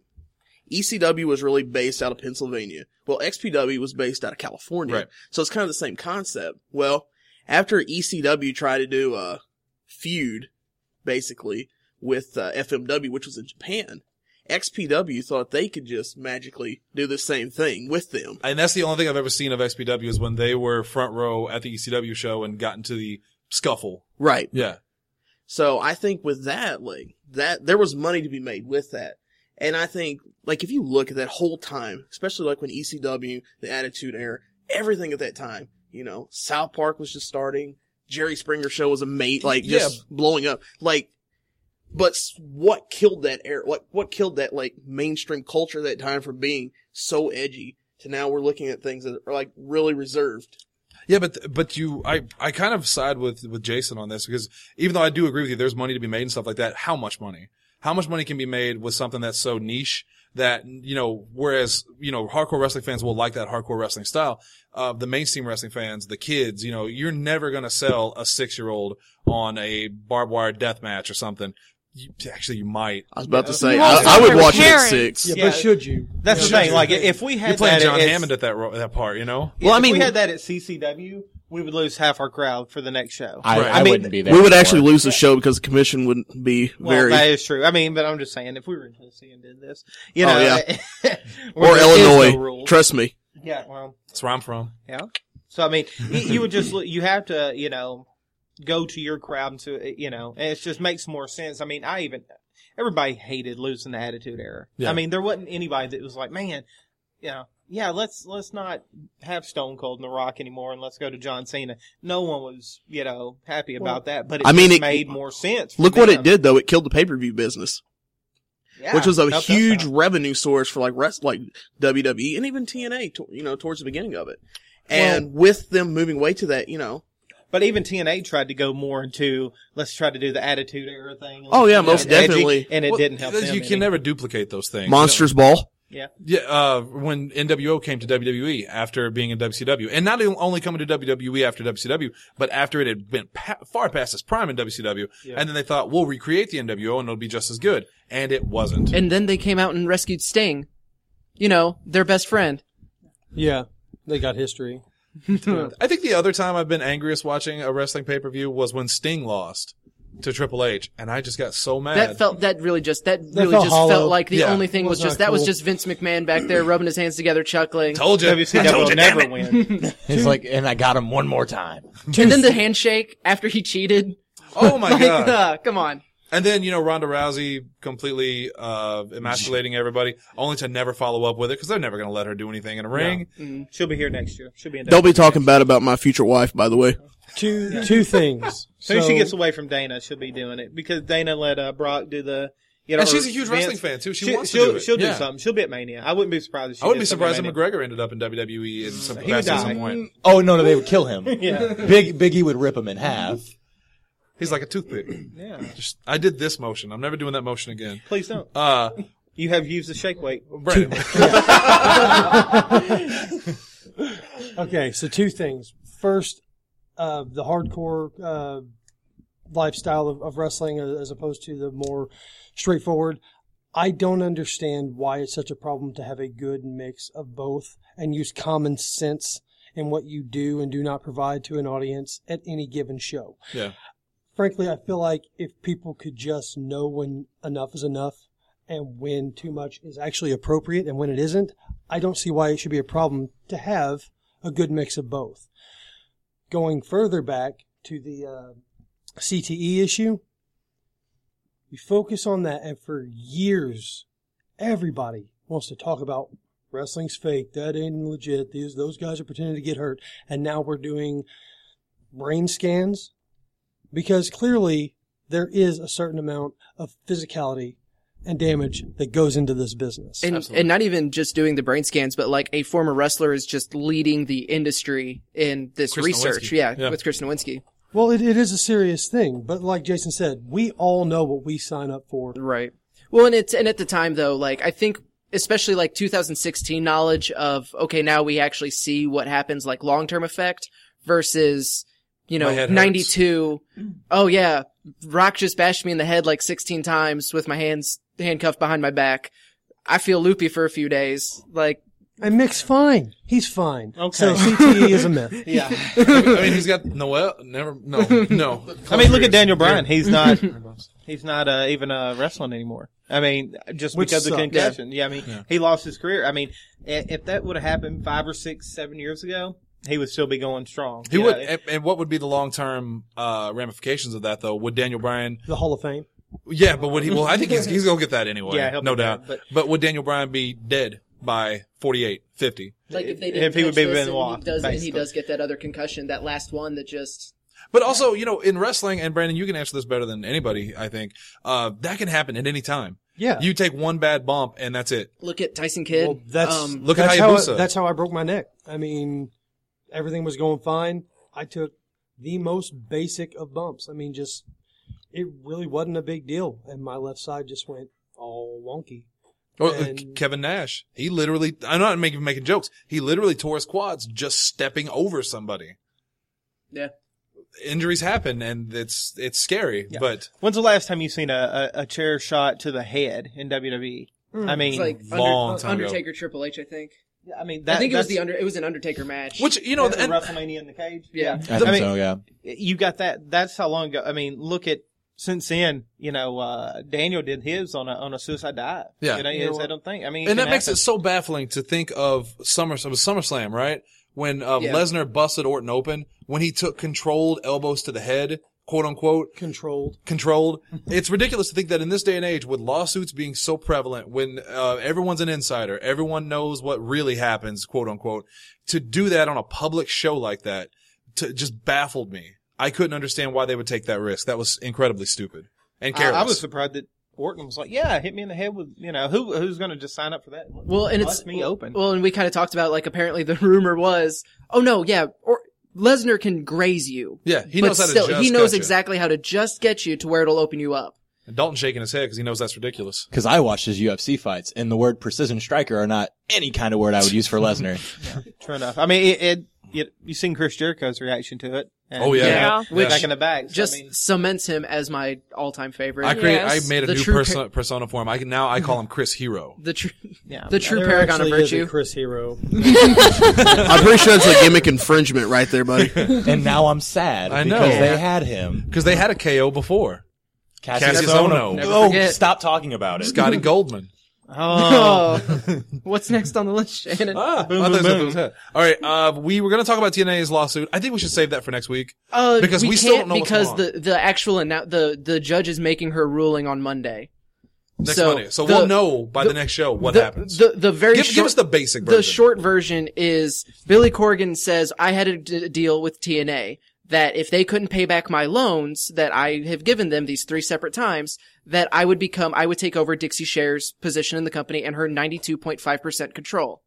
S6: ECW was really based out of Pennsylvania. Well, XPW was based out of California.
S2: Right.
S6: So it's kind of the same concept. Well, after ECW tried to do a feud, basically, with FMW, which was in Japan, XPW thought they could just magically do the same thing with them.
S2: And that's the only thing I've ever seen of XPW is when they were front row at the ECW show and got into the scuffle.
S6: Right.
S2: Yeah.
S6: So I think with that, that there was money to be made with that. And I think, if you look at that whole time, especially when ECW, the Attitude Era, everything at that time, South Park was just starting, Jerry Springer show was blowing up. But what killed that era? What killed that, mainstream culture at that time from being so edgy to now we're looking at things that are, really reserved?
S2: Yeah, but I kind of side with Jason on this because even though I do agree with you, there's money to be made and stuff like that. How much money? How much money can be made with something that's so niche that, whereas, hardcore wrestling fans will like that hardcore wrestling style. The mainstream wrestling fans, the kids, you're never going to sell a 6-year-old on a barbed wire death match or something. You might.
S6: I was about to say,
S8: also
S6: I would
S8: their
S6: watch it at
S8: parents.
S6: 6.
S4: Yeah, but should you?
S5: That's the thing. Like, if we had
S2: You're playing
S5: that
S2: John
S5: at,
S2: Hammond at that part,
S6: Well,
S5: if we had that at CCW, we would lose half our crowd for the next show.
S7: I wouldn't be there.
S6: We would
S7: anymore.
S6: actually lose the show because the commission wouldn't be
S5: Well, that is true. I mean, but I'm just saying, if we were in Tennessee and did this,
S6: yeah.
S5: where
S6: Or
S5: there is
S6: Illinois.
S5: no rules.
S6: Trust me.
S5: Yeah, well,
S2: that's where I'm from.
S5: yeah. So, I mean, you would just, you have to, go to your crowd and so, and it just makes more sense. I mean, everybody hated losing the Attitude Era.
S2: Yeah.
S5: I mean, there wasn't anybody that was like, man, let's not have Stone Cold and The Rock anymore and let's go to John Cena. No one was, happy about that, but it made more sense.
S6: Look what it did, though. It killed the pay-per-view business, which was a
S5: helped us
S6: huge
S5: out.
S6: revenue source for like WWE and even TNA, towards the beginning of it. And with them moving way to that,
S5: But even TNA tried to go more into, let's try to do the Attitude Era thing.
S6: Oh, yeah, most
S5: edgy,
S6: definitely.
S5: and it didn't help them.
S2: You can never duplicate those things.
S6: Monsters Ball.
S5: Yeah.
S2: Yeah, when NWO came to WWE after being in WCW, and not only coming to WWE after WCW, but after it had been far past its prime in WCW, and then they thought, we'll recreate the NWO and it'll be just as good. And it wasn't.
S3: And then they came out and rescued Sting. Their best friend.
S4: Yeah, they got history.
S2: I think the other time I've been angriest watching a wrestling pay-per-view was when Sting lost to Triple H, and I just got so mad.
S3: That really just
S4: felt
S3: felt
S4: hollow.
S3: like the
S2: Yeah.
S3: only thing was
S4: Wasn't
S3: just,
S4: that
S3: that was
S4: cool?
S3: just Vince McMahon back there rubbing his hands together, chuckling.
S2: Told you.
S5: WCW will never win.
S7: It's like, and I got him one more time.
S3: And then the handshake after he cheated.
S2: Oh my God.
S3: Come on.
S2: And then, Ronda Rousey completely, emasculating everybody, only to never follow up with it, because they're never going to let her do anything in a ring.
S5: She'll be here next year. She'll be in
S6: Don't be
S5: WWE
S6: talking
S5: next
S6: bad about my future wife, by the way.
S4: Two things.
S5: As soon as she gets away from Dana, she'll be doing it because Dana let Brock do the.
S2: And she's a huge wrestling fan, too. She wants to do it.
S5: She'll do
S2: Yeah.
S5: something. She'll be at Mania. I wouldn't be surprised if she
S2: I wouldn't be
S5: did something
S2: surprised
S5: at
S2: if
S5: Mania.
S2: McGregor ended up in WWE in some
S5: He would
S2: capacity at some
S5: die.
S2: point.
S7: Oh no, they would kill him.
S5: Yeah.
S7: Biggie would rip him in half.
S2: He's like a toothpick.
S5: Yeah.
S2: I did this motion. I'm never doing that motion again.
S5: Please don't.
S2: Uh,
S5: You have used the shake weight.
S2: Brandon.
S4: Okay, so two things. First, the hardcore lifestyle of wrestling as opposed to the more straightforward. I don't understand why it's such a problem to have a good mix of both and use common sense in what you do and do not provide to an audience at any given show.
S2: Yeah.
S4: Frankly, I feel like if people could just know when enough is enough and when too much is actually appropriate and when it isn't, I don't see why it should be a problem to have a good mix of both. Going further back to the CTE issue, we focus on that, and for years, everybody wants to talk about wrestling's fake, that ain't legit, those guys are pretending to get hurt, and now we're doing brain scans, because clearly there is a certain amount of physicality and damage that goes into this business.
S3: And not even just doing the brain scans, but like a former wrestler is just leading the industry in this
S2: Chris
S3: research.
S2: Nowinski.
S3: Yeah, with Chris Nowinski.
S4: Well, it is a serious thing, but like Jason said, we all know what we sign up for.
S3: Right. Well, and at the time though, like I think especially like 2016 knowledge of, okay, now we actually see what happens like long-term effect versus,
S2: My head hurts.
S3: 92. Oh yeah. Rock just bashed me in the head like 16 times with my hands handcuffed behind my back. I feel loopy for a few days. Like,
S4: And Mick's fine. He's fine.
S5: Okay.
S4: So CTE is a myth.
S5: Yeah.
S2: I mean, he's got no.
S5: I mean, look at Daniel Bryan. He's not even wrestling anymore. I mean, just
S4: Which
S5: because of
S4: sucks.
S5: concussion. Yeah, I mean, he lost his career. I mean, if that would have happened 5 or 6, 7 years ago, he would still be going strong.
S2: He
S5: You
S2: would.
S5: know,
S2: And what would be the long-term ramifications of that, though? Would Daniel Bryan?
S4: The Hall of Fame.
S2: Yeah, but would he? Well, I think he's gonna get that anyway.
S5: Yeah, he'll
S2: no
S5: be there,
S2: doubt.
S5: but-
S2: But would Daniel Bryan be dead by 48, 50?
S3: like if they
S5: If he would
S3: catch
S5: be
S3: this
S5: Benoit,
S3: and he
S5: basically.
S3: does get that other concussion, that last one that just.
S2: But also, in wrestling, and Brandon, you can answer this better than anybody, I think. That can happen at any time.
S4: Yeah.
S2: You take one bad bump, and that's it.
S3: Look at Tyson Kidd.
S4: Well, that's
S2: Look at
S4: that's
S2: Hayabusa.
S4: that's how I broke my neck. I mean, everything was going fine. I took the most basic of bumps. I mean, it really wasn't a big deal. And my left side just went all wonky.
S2: Or
S4: And-
S2: Kevin Nash. He literally, I'm not making jokes. He literally tore his quads just stepping over somebody.
S3: Yeah.
S2: Injuries happen and it's scary, but
S5: When's the last time you've seen a chair shot to the head in WWE? I mean,
S3: It's like
S2: long time ago.
S3: Undertaker Triple H, I think.
S5: I mean,
S3: I think it was
S5: that's-
S3: it was an Undertaker match.
S2: which, you know,
S5: the
S2: and
S5: WrestleMania in the cage.
S3: Yeah.
S7: I think
S5: mean,
S7: so, yeah.
S5: You got that. That's how long ago. I mean, look at since then. You know, Daniel did his on a suicide dive.
S2: Yeah.
S5: You know,
S4: You know
S5: I don't think. I mean,
S2: and that
S5: can
S2: makes
S5: happen.
S2: it so baffling to think of SummerSlam, right? When
S3: Yeah.
S2: Lesnar busted Orton open, when he took controlled elbows to the head, quote unquote,
S4: Controlled.
S2: It's ridiculous to think that in this day and age, with lawsuits being so prevalent, when everyone's an insider, everyone knows what really happens, quote unquote, to do that on a public show like that, just baffled me. I couldn't understand why they would take that risk. That was incredibly stupid and careless.
S5: I was surprised that Orton was like, "Yeah, hit me in the head with who's going to just sign up for that?"
S3: Well, and it's
S5: Bust me open.
S3: Well, and we kind of talked about like apparently the rumor was, oh no, yeah, or Lesnar can graze you.
S2: Yeah, he
S3: but
S2: knows how to
S3: still,
S2: just
S3: he knows
S2: cut you.
S3: exactly how to just get you to where it'll open you up.
S2: And Dalton's shaking his head because he knows that's ridiculous.
S7: Because I watched his UFC fights, and the word precision striker are not any kind of word I would use for Lesnar.
S5: True enough. I mean, you seen Chris Jericho's reaction to it. And,
S2: Oh, yeah.
S8: Yeah.
S3: Which
S5: back in the bag. So,
S3: just
S5: I mean,
S3: cements him as my all-time favorite.
S2: I made a
S3: The
S2: new
S3: true
S2: persona for him. I call him Chris Hero.
S3: the true,
S5: yeah.
S3: the true
S4: There
S3: paragon of
S4: actually is a
S3: virtue.
S4: Chris Hero.
S6: I'm pretty sure that's a gimmick infringement right there, buddy.
S7: And now I'm sad
S2: I know.
S7: because
S2: Yeah.
S7: they had him.
S2: Because they had a KO before. Cassius
S7: Ohno.
S2: Ohno.
S3: Never
S7: Oh,
S3: forget.
S7: stop talking about it.
S2: Scotty Goldman.
S3: Oh, what's next on the list, Shannon?
S2: I thought it was up his head. All right, we were going to talk about TNA's lawsuit. I think we should save that for next week. Because we still
S3: can't
S2: don't know what's
S3: because
S2: going on.
S3: the actual the judge is making her ruling on Monday.
S2: Next
S3: so
S2: Monday. So
S3: the-
S2: we'll know by the next show what happens.
S3: The very
S2: Give
S3: short,
S2: us the basic version.
S3: The short version is Billy Corgan says I had a deal with TNA that if they couldn't pay back my loans that I have given them these 3 separate times, that I would take over Dixie Share's position in the company and her 92.5% control.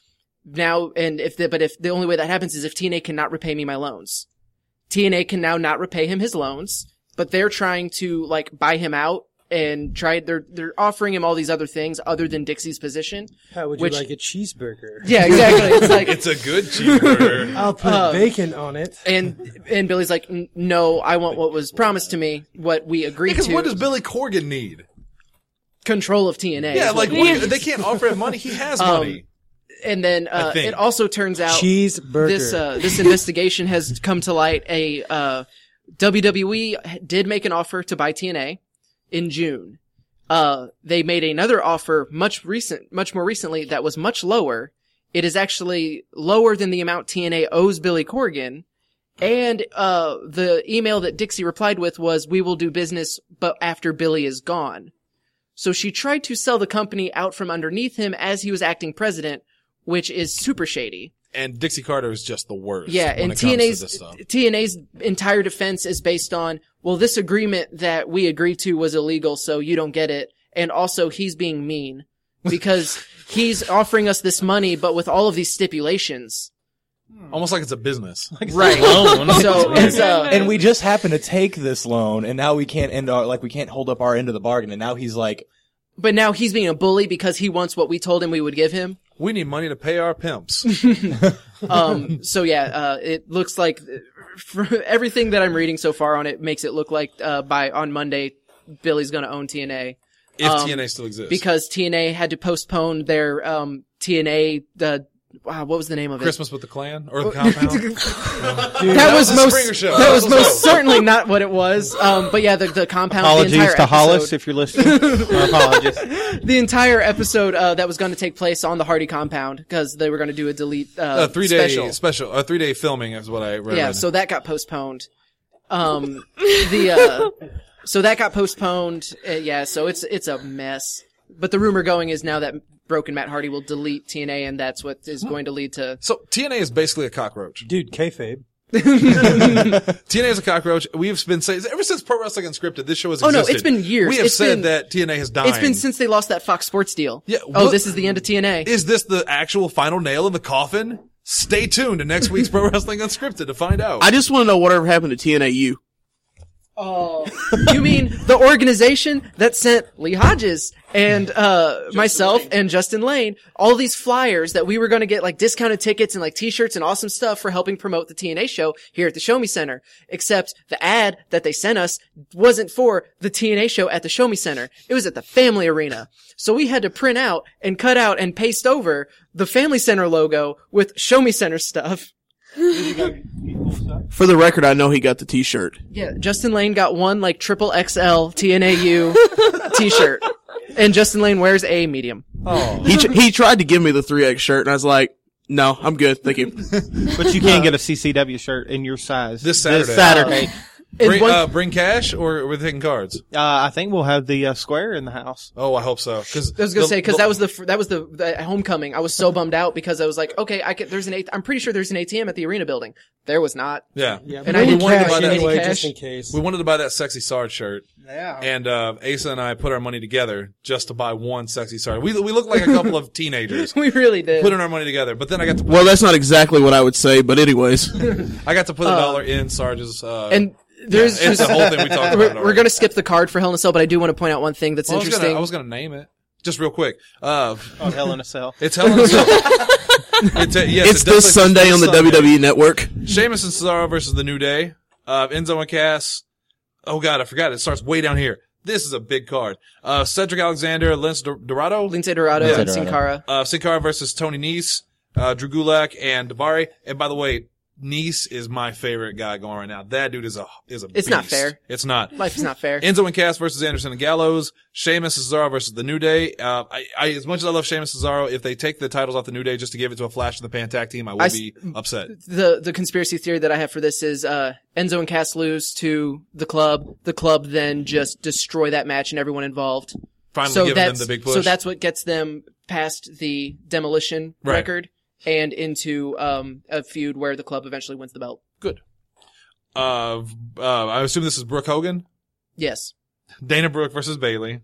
S3: Now, and if the only way that happens is if TNA cannot repay me my loans. TNA can now not repay him his loans, but they're trying to like buy him out and they're offering him all these other things other than Dixie's position.
S4: How would you like a cheeseburger?
S3: Yeah, exactly. It's like,
S2: It's a good cheeseburger.
S4: I'll put bacon on it.
S3: and Billy's like, no, I want what was promised to me, what we agreed
S2: Because
S3: to.
S2: what does Billy Corgan need?
S3: Control of TNA.
S2: Yeah,
S3: is
S2: like
S3: what-
S2: they can't offer him money. He has money.
S3: and then
S2: I think.
S3: it also turns out
S4: Cheeseburger.
S3: this investigation has come to light. WWE did make an offer to buy TNA in June. They made another offer much more recently that was much lower. It is actually lower than the amount TNA owes Billy Corgan. And the email that Dixie replied with was, "We will do business, but after Billy is gone." So she tried to sell the company out from underneath him as he was acting president, which is super shady.
S2: And Dixie Carter is just the worst.
S3: Yeah,
S2: when
S3: and
S2: it comes to this stuff.
S3: TNA's entire defense is based on, well, this agreement that we agreed to was illegal, so you don't get it. And also, he's being mean because he's offering us this money, but with all of these stipulations.
S2: Almost like it's a business.
S3: Right. So it's
S7: And we just happen to take this loan, and now we can't we can't hold up our end of the bargain. And now he's like,
S3: but now he's being a bully because he wants what we told him we would give him.
S2: We need money to pay our pimps.
S3: So yeah, it looks like for everything that I'm reading so far on it makes it look like on Monday Billy's going to own TNA.
S2: If TNA still exists.
S3: Because TNA had to postpone their TNA what was the name of it?
S2: Christmas with the Clan or the Compound.
S3: That was
S2: the
S3: most
S2: Springer Show.
S3: that was most certainly not what it was. But yeah, the Compound.
S5: apologies
S3: the entire
S5: to Hollis
S3: episode-
S5: if you're listening. Our apologies.
S3: The entire episode that was going to take place on the Hardy Compound because they were going to do a delete
S2: A 3-day
S3: special.
S2: a 3-day filming is what I read.
S3: Yeah, so that got postponed. So that got postponed. Yeah, so it's a mess. But the rumor going is now that Broken Matt Hardy will delete TNA, and that's what is going to lead to.
S2: So TNA is basically a cockroach.
S4: Dude, kayfabe.
S2: TNA is a cockroach. We have been saying ever since Pro Wrestling Unscripted, this show has
S3: Oh, no,
S2: existed.
S3: it's been years.
S2: We have
S3: It's
S2: said
S3: been-
S2: that TNA has died.
S3: It's been since they lost that Fox Sports deal.
S2: Yeah,
S3: Oh,
S2: what-
S3: this is the end of TNA.
S2: Is this the actual final nail in the coffin? Stay tuned to next week's Pro Wrestling Unscripted to find out.
S6: I just want to know whatever happened to TNAU.
S3: Oh, you mean the organization that sent Lee Hodges and myself and Justin Lane all these flyers that we were going to get like discounted tickets and like t-shirts and awesome stuff for helping promote the TNA show here at the Show Me Center. Except the ad that they sent us wasn't for the TNA show at the Show Me Center. It was at the Family Arena. So we had to print out and cut out and paste over the Family Center logo with Show Me Center stuff.
S6: For the record, I know he got the T-shirt.
S3: Yeah, Justin Lane got one like triple XL TNAU t-shirt. And Justin Lane wears a medium.
S2: Oh.
S6: He tried to give me the 3X shirt, and I was like, no, I'm good, thank you.
S5: But you can't get a CCW shirt in your size.
S2: This Saturday.
S5: This Saturday.
S2: Bring cash, or we're taking cards?
S5: I think we'll have the square in the house.
S2: Oh, I hope so. Cause
S3: I was gonna say, cause that was the homecoming. I was so bummed out because I was like, okay, I'm pretty sure there's an ATM at the arena building. There was not.
S2: Yeah.
S3: And I
S4: Bring
S3: didn't want to
S4: cash
S3: buy that
S4: anyway,
S3: cash.
S4: just in case.
S2: We wanted to buy that Sexy Sarge shirt.
S5: Yeah.
S2: And Asa and I put our money together just to buy one Sexy Sarge. We look like a couple of teenagers
S3: We really did.
S2: putting our money together. But then I got to
S6: Well, that's not exactly what I would say, but anyways.
S2: I got to put $1 in Sarge's
S3: and there's
S2: it's the whole thing we talked about.
S3: we're gonna skip the card for Hell in a Cell, but I do want to point out one thing that's interesting.
S2: I was gonna name it just real quick.
S5: Oh, Hell in a Cell.
S2: It's Hell in a Cell. It's
S6: This Sunday on the WWE Network.
S2: Sheamus and Cesaro versus the New Day. Enzo and Cass. Oh God, I forgot. It starts way down here. This is a big card. Cedric Alexander, Lince Dorado.
S3: Lince Dorado
S2: Yeah.
S3: and Sin Cara.
S2: Sin Cara versus Tony Nese, Drew Gulak, and Davari. And by the way, Nese is my favorite guy going right now. That dude is a
S3: It's not
S2: beast.
S3: fair.
S2: It's not.
S3: Life is not fair.
S2: Enzo and Cass versus Anderson and Gallows. Sheamus and Cesaro versus the New Day. I as much as I love Sheamus and Cesaro, if they take the titles off the New Day just to give it to a Flash in the Pan Tag Team, I will be upset.
S3: The conspiracy theory that I have for this is Enzo and Cass lose to the club. The club then just destroy that match and everyone involved.
S2: Finally giving them the big push.
S3: So that's what gets them past the demolition
S2: Right.
S3: record and into a feud where the club eventually wins the belt.
S2: Good. I assume this is Brooke Hogan.
S3: Yes.
S2: Dana Brooke versus Bayley.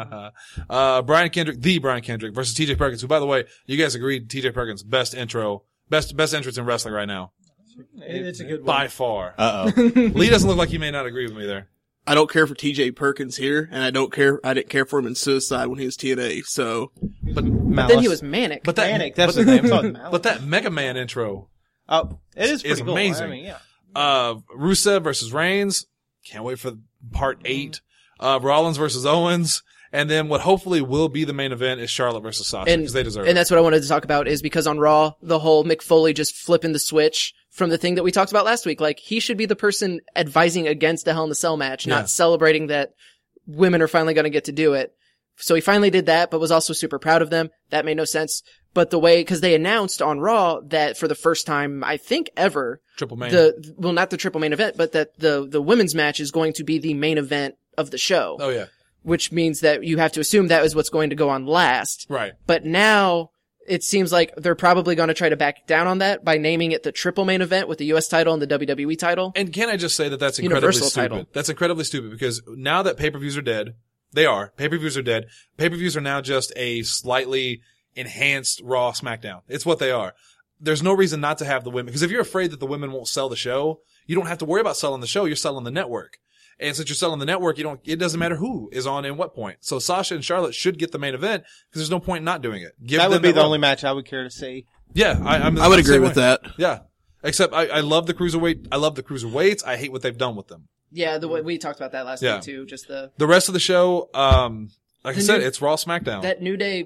S2: Brian Kendrick versus TJ Perkins, who, by the way, you guys agreed TJ Perkins best entrance in wrestling right now.
S4: It's a good one.
S2: By far.
S7: Uh-oh.
S2: Lee doesn't look like he may not agree with me there.
S6: I don't care for TJ Perkins here, and I didn't care for him in Suicide when he was TNA, so.
S3: Then he was manic.
S2: But that,
S5: Manic, that's the name. It's not
S2: but that Mega Man intro,
S5: Oh, it is pretty
S2: is
S5: cool.
S2: amazing.
S5: I mean, yeah.
S2: Rusev versus Reigns. Can't wait for part 8. Rollins versus Owens. And then what hopefully will be the main event is Charlotte versus Sasha, because they deserve it.
S3: And that's what I wanted to talk about is because on Raw, the whole Mick Foley just flipping the switch from the thing that we talked about last week. Like, he should be the person advising against a Hell in a Cell match,
S2: Yeah.
S3: not celebrating that women are finally going to get to do it. So he finally did that, but was also super proud of them. That made no sense. But the way, cause they announced on Raw that for the first time, I think ever,
S2: Triple main.
S3: not the triple main event, but that the women's match is going to be the main event of the show.
S2: Oh yeah.
S3: Which means that you have to assume that is what's going to go on last.
S2: Right.
S3: But now it seems like they're probably going to try to back down on that by naming it the triple main event with the US title and the WWE title.
S2: And can I just say that that's incredibly
S3: Universal
S2: stupid?
S3: title.
S2: That's incredibly stupid because now that pay-per-views are dead, they are. Pay-per-views are dead. Pay-per-views are now just a slightly enhanced Raw SmackDown. It's what they are. There's no reason not to have the women, because if you're afraid that the women won't sell the show, you don't have to worry about selling the show. You're selling the network. And since you're selling the network, it doesn't matter who is on in what point. So Sasha and Charlotte should get the main event because there's no point in not doing it.
S5: That would be the only match I would care to see.
S2: Yeah,
S6: I would agree with that.
S2: Yeah. Except I love the cruiserweight. I love the cruiserweights. I hate what they've done with them.
S3: Yeah, the way we talked about that last
S2: Yeah.
S3: week too. Just the
S2: rest of the show, like I said,
S3: new-
S2: it's Raw SmackDown.
S3: that New Day,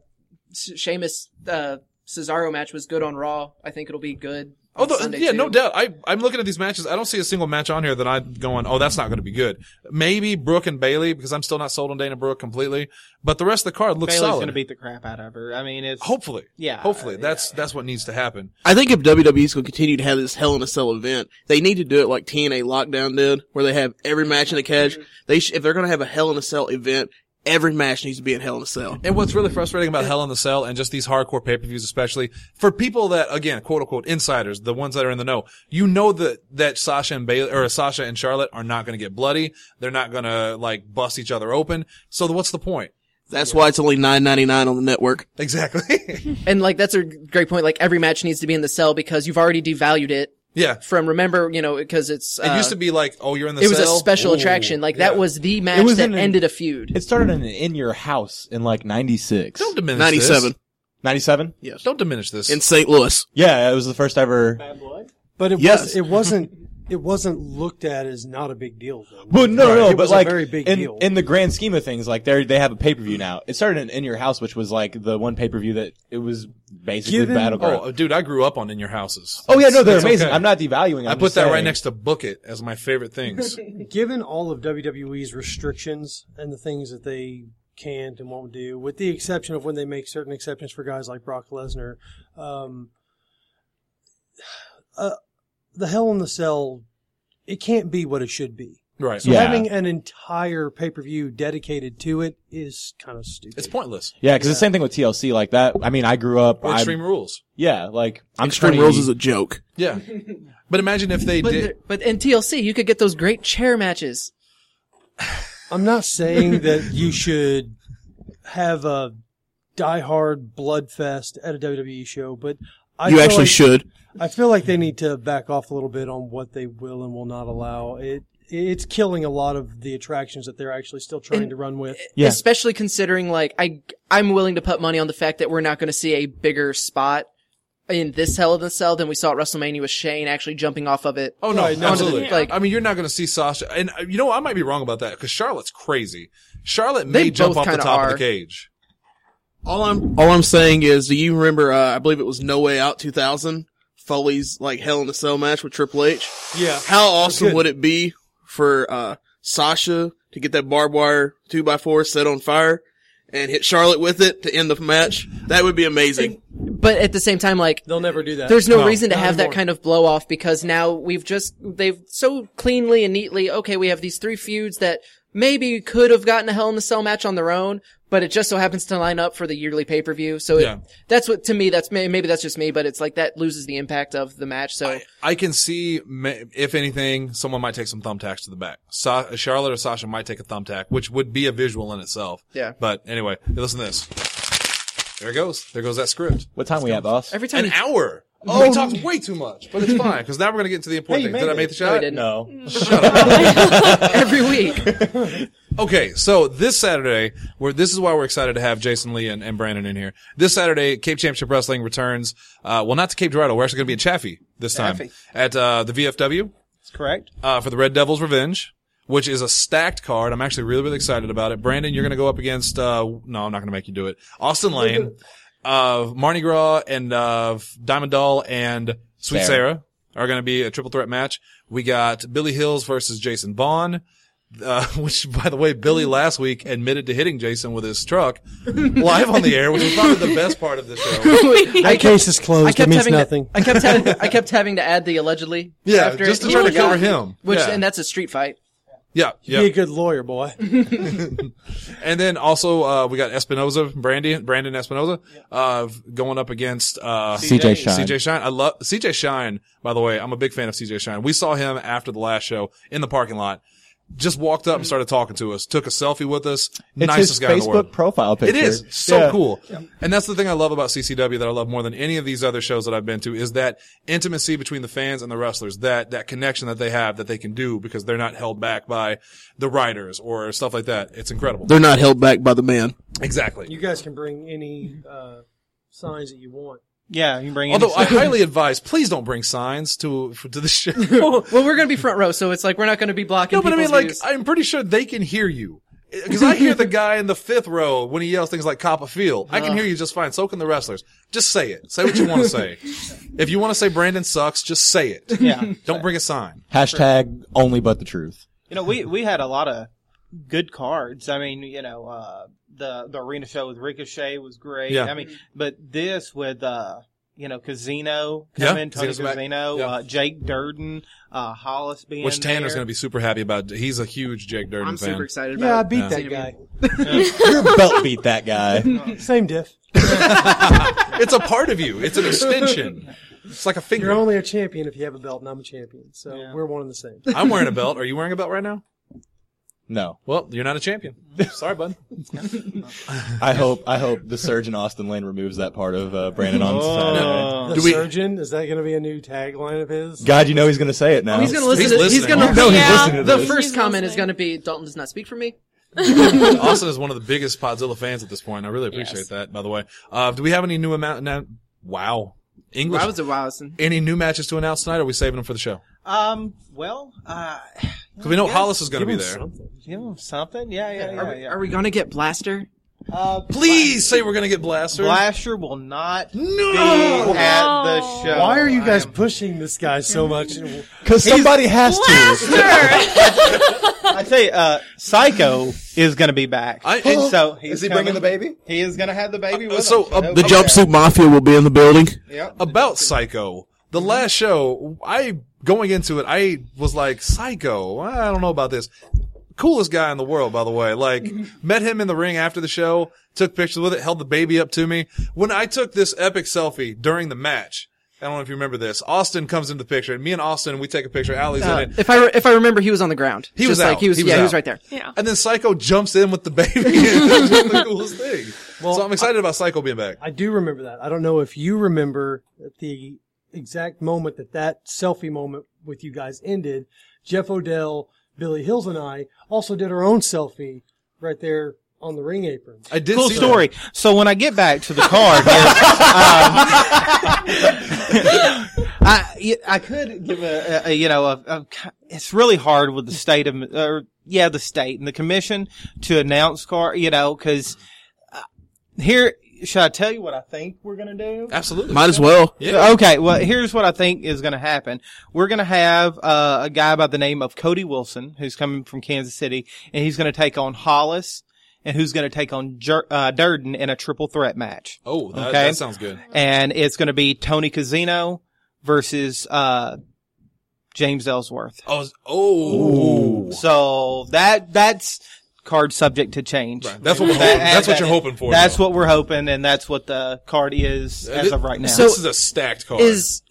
S3: Sheamus, Cesaro match was good on Raw. I think it'll be good. on Sunday,
S2: yeah,
S3: too.
S2: no doubt. I'm looking at these matches. I don't see a single match on here that I'm going, oh, that's not going to be good. Maybe Brooke and Bayley, because I'm still not sold on Dana Brooke completely. But the rest of the card looks
S5: Bayley's
S2: solid.
S5: going to beat the crap out of her. I mean, it's
S2: Hopefully.
S5: Yeah.
S2: Hopefully. That's what needs to happen.
S6: I think if WWE's going to continue to have this Hell in a Cell event, they need to do it like TNA Lockdown did, where they have every match in a cage. If they're going to have a Hell in a Cell event, every match needs to be in Hell in a Cell.
S2: And what's really frustrating about Hell in the Cell and just these hardcore pay-per-views especially, for people that, again, quote-unquote insiders, the ones that are in the know, you know that Sasha and Charlotte are not going to get bloody. They're not going to, bust each other open. So what's the point?
S6: That's why it's only $9.99 on the network.
S2: Exactly.
S3: And like that's a great point. Like every match needs to be in the cell because you've already devalued it
S2: Yeah.
S3: from because it's
S2: It used to be like, oh, you're in the
S3: it was
S2: cell?
S3: a special
S2: Ooh,
S3: attraction. Like
S2: yeah.
S3: that was the match
S7: was
S3: that
S7: in an-
S3: ended a feud.
S7: It started in your house in like 96.
S2: Don't diminish
S6: 97.
S2: this.
S7: 97?
S6: Yes.
S2: Don't diminish this.
S6: In St. Louis.
S7: Yeah, it was the first ever.
S4: But
S6: Yes.
S4: it wasn't looked at as not a big deal. Though.
S7: But no,
S4: It
S7: but
S4: was a
S7: like
S4: very big
S7: in,
S4: deal.
S7: in the grand scheme of things, like they have a pay-per-view now. It started in Your House, which was like the one pay-per-view that it was basically
S4: Given-
S7: Battleground.
S2: oh, dude, I grew up on In Your Houses.
S7: Oh yeah, no, they're
S2: It's
S7: amazing.
S2: okay.
S7: I'm not devaluing.
S2: I
S7: I'm
S2: put
S7: just
S2: that right
S7: saying.
S2: next to Book It as my favorite things.
S4: Given all of WWE's restrictions and the things that they can't and won't do, with the exception of when they make certain exceptions for guys like Brock Lesnar, the Hell in the Cell, it can't be what it should be.
S2: Right.
S4: So
S7: Yeah.
S4: having an entire pay-per-view dedicated to it is kind of stupid.
S2: It's pointless.
S7: Yeah, because the same thing with TLC, like that. I mean, I grew up.
S2: Or Extreme Rules.
S7: Yeah, like I'm
S6: Extreme
S7: 20
S6: Rules is a joke.
S2: Yeah. But imagine if they did.
S3: But in TLC, you could get those great chair matches.
S4: I'm not saying that you should have a die-hard blood fest at a WWE show, but I
S6: You
S4: feel
S6: actually
S4: like,
S6: should.
S4: I feel like they need to back off a little bit on what they will and will not allow. It's killing a lot of the attractions that they're actually still trying to run with.
S7: Yeah.
S3: Especially considering like I'm willing to put money on the fact that we're not going to see a bigger spot in this Hell in the Cell than we saw at WrestleMania with Shane actually jumping off of it.
S2: Oh no,
S4: Right, no,
S2: absolutely.
S3: yeah. Like-
S2: I mean, you're not going to see Sasha, and you know, I might be wrong about that because Charlotte's crazy. Charlotte may
S3: They
S2: jump
S3: both
S2: off the
S3: kinda
S2: top of
S3: are.
S2: the cage.
S6: All I'm saying is, do you remember, I believe it was No Way Out 2000? Foley's like Hell in a Cell match with Triple H?
S4: Yeah.
S6: How awesome
S4: good.
S6: would it be for, Sasha to get that barbed wire 2x4 set on fire and hit Charlotte with it to end the match? That would be amazing.
S3: But at the same time, like
S4: They'll never do that.
S3: there's no
S2: No,
S3: reason to
S4: not
S3: have that
S4: anymore.
S3: kind of blow off because now they've so cleanly and neatly, okay, we have these 3 feuds that maybe could have gotten a Hell in the Cell match on their own, but it just so happens to line up for the yearly pay-per-view. So
S2: Yeah.
S3: that's what, to me, maybe that's just me, but it's like that loses the impact of the match. So
S2: I can see, if anything, someone might take some thumbtacks to the back. Charlotte or Sasha might take a thumbtack, which would be a visual in itself.
S3: Yeah.
S2: But anyway, listen to this. There it goes. There goes that script.
S7: What time we at, boss?
S3: every time
S2: An hour. Oh, we talked way too much, but it's fine because now we're going to get into the important
S7: Hey, you
S2: things. Did I
S7: made
S2: make
S7: it.
S2: the
S3: No, I
S2: shot?
S3: didn't.
S7: No.
S3: every week.
S2: Okay, so this Saturday, this is why we're excited to have Jason Lee and Brandon in here. This Saturday, Cape Championship Wrestling returns, well, not to Cape Girardeau. We're actually going to be in Chaffee this time.
S5: Chaffee.
S2: At, the VFW,
S5: That's correct.
S2: for the Red Devil's Revenge, which is a stacked card. I'm actually really, really excited about it. Brandon, you're going to go up against, no, I'm not going to make you do it. Austin Lane, Mardi Gras and, Diamond Doll and Sweet Sarah are going to be a triple threat match. We got Billy Hills versus Jason Vaughn. Which, by the way, Billy last week admitted to hitting Jason with his truck live on the air, which was probably the best part of the show.
S4: That case is closed. It means nothing.
S3: I kept having to add the allegedly.
S2: Yeah,
S3: after
S2: just
S3: it.
S2: to try to cover him.
S3: Which,
S2: yeah.
S3: and that's a street fight.
S2: Yeah,
S4: Be a
S2: yeah.
S4: good lawyer, boy.
S2: And then also, we got Espinoza, Brandon Espinoza, going up against,
S7: CJ Shine.
S2: CJ Shine. I love CJ Shine, by the way. I'm a big fan of CJ Shine. We saw him after the last show in the parking lot. Just walked up and started talking to us, took a selfie with us.
S7: It's
S2: Nicest
S7: his
S2: guy in the world.
S7: Facebook profile picture.
S2: It is so
S7: Yeah.
S2: cool. And that's the thing I love about CCW that I love more than any of these other shows that I've been to is that intimacy between the fans and the wrestlers, that connection that they have that they can do because they're not held back by the writers or stuff like that. It's incredible.
S6: They're not held back by the man.
S2: Exactly.
S4: You guys can bring any signs that you want.
S5: Yeah, you can bring
S2: Although I
S5: any
S2: highly advise, please don't bring signs to the show.
S3: Well, we're gonna be front row, so it's like we're not gonna be blocking.
S2: No, but I mean,
S3: people's
S2: like,
S3: views.
S2: I'm pretty sure they can hear you. Because I hear the guy in the 5th row when he yells things like Coppa Field. I can hear you just fine. So can the wrestlers. Just say it. Say what you want to say. If you want to say Brandon sucks, just say it.
S5: Yeah.
S2: Don't bring a sign.
S7: Hashtag only but the truth.
S5: You know, we had a lot of good cards. I mean, you know, the arena show with Ricochet was great.
S2: Yeah.
S5: I mean, but this with, you know, Casino
S2: Yeah,
S5: coming, Tony
S2: Casino's back.
S5: Casino,
S2: Yeah.
S5: Jake Durden, Hollis being
S2: Which Tanner's
S5: there.
S2: going to be super happy about. He's a huge Jake Durden
S3: I'm
S2: fan.
S3: super excited
S4: Yeah, I
S3: about.
S4: beat
S2: Yeah.
S4: that guy.
S7: Your belt beat that guy.
S4: Same diff.
S2: It's a part of you. It's an extension. It's like a
S4: You're
S2: finger.
S4: only a champion if you have a belt, and I'm a champion. So
S5: Yeah.
S4: we're one and the same.
S2: I'm wearing a belt. Are you wearing a belt right now?
S7: No.
S2: Well, you're not a champion. Sorry, bud.
S7: I hope the surgeon Austin Lane removes that part of Brandon on Saturday.
S4: The surgeon, is that going to be a new tagline of his?
S7: God, you know he's going to say it now.
S3: Oh, he's going to listen.
S2: He's
S3: He's
S2: listening.
S3: going to.
S7: No, he's listening to
S3: The
S7: this.
S3: first
S8: He's
S3: comment is
S8: listening.
S3: going to be, "Dalton does not speak for me."
S2: Austin is one of the biggest Podzilla fans at this point. I really appreciate
S3: Yes.
S2: that, by the way. Do we have any new amount now? Wow. English.
S3: Wowson.
S2: Any new matches to announce tonight, or are we saving them for the show?
S5: Well,
S2: Because we know Hollis is going to be there.
S5: give him something. Yeah.
S3: Are we going to get Blaster?
S2: Please say we're going to get Blaster.
S5: Blaster will not
S2: No!
S5: be at the show.
S4: Why are you guys pushing this guy so much?
S7: Because somebody has to.
S5: I tell you, Psycho is going to be back. So
S7: Is he bringing the baby?
S5: He is going to have the baby with
S2: so,
S5: him.
S6: The Jumpsuit Mafia will be in the building.
S5: Yep.
S2: About Psycho. The last show, going into it, I was like, Psycho, I don't know about this. Coolest guy in the world, by the way. Like, met him in the ring after the show, took pictures with it, held the baby up to me. When I took this epic selfie during the match, I don't know if you remember this, Austin comes into the picture, and me and Austin, we take a picture, Allie's in it.
S3: If I remember, he was on the ground.
S2: He was
S3: Just
S2: out.
S3: Like he was
S2: He was
S3: was
S2: out.
S3: right there.
S8: Yeah.
S2: And then Psycho jumps in with the baby. It was one of the coolest thing. So I'm excited about Psycho being back.
S4: I do remember that. I don't know if you remember the exact moment that selfie moment with you guys ended. Jeff Odell, Billy Hills, and I also did our own selfie right there on the ring apron.
S2: I did
S5: Cool
S2: see
S5: story.
S2: that.
S5: So when I get back to the card here, I could give it's really hard with the state of, the state and the commission to announce card, cause here, should I tell you what I think we're going to do?
S2: Absolutely.
S6: Might as well.
S2: Yeah.
S5: Okay, well, here's what I think is going to happen. We're going to have a guy by the name of Cody Wilson, who's coming from Kansas City, and he's going to take on Hollis, and who's going to take on Durden in a triple threat match.
S2: Oh, that,
S5: Okay.
S2: that sounds good.
S5: And it's going to be Tony Casino versus James Ellsworth.
S2: Oh.
S5: So that's card subject to change.
S2: Right. That's what we're hoping. That's what you're hoping for.
S5: That's
S2: though.
S5: what we're hoping, and that's what the card is as of right now.
S3: So-
S2: This is a stacked card.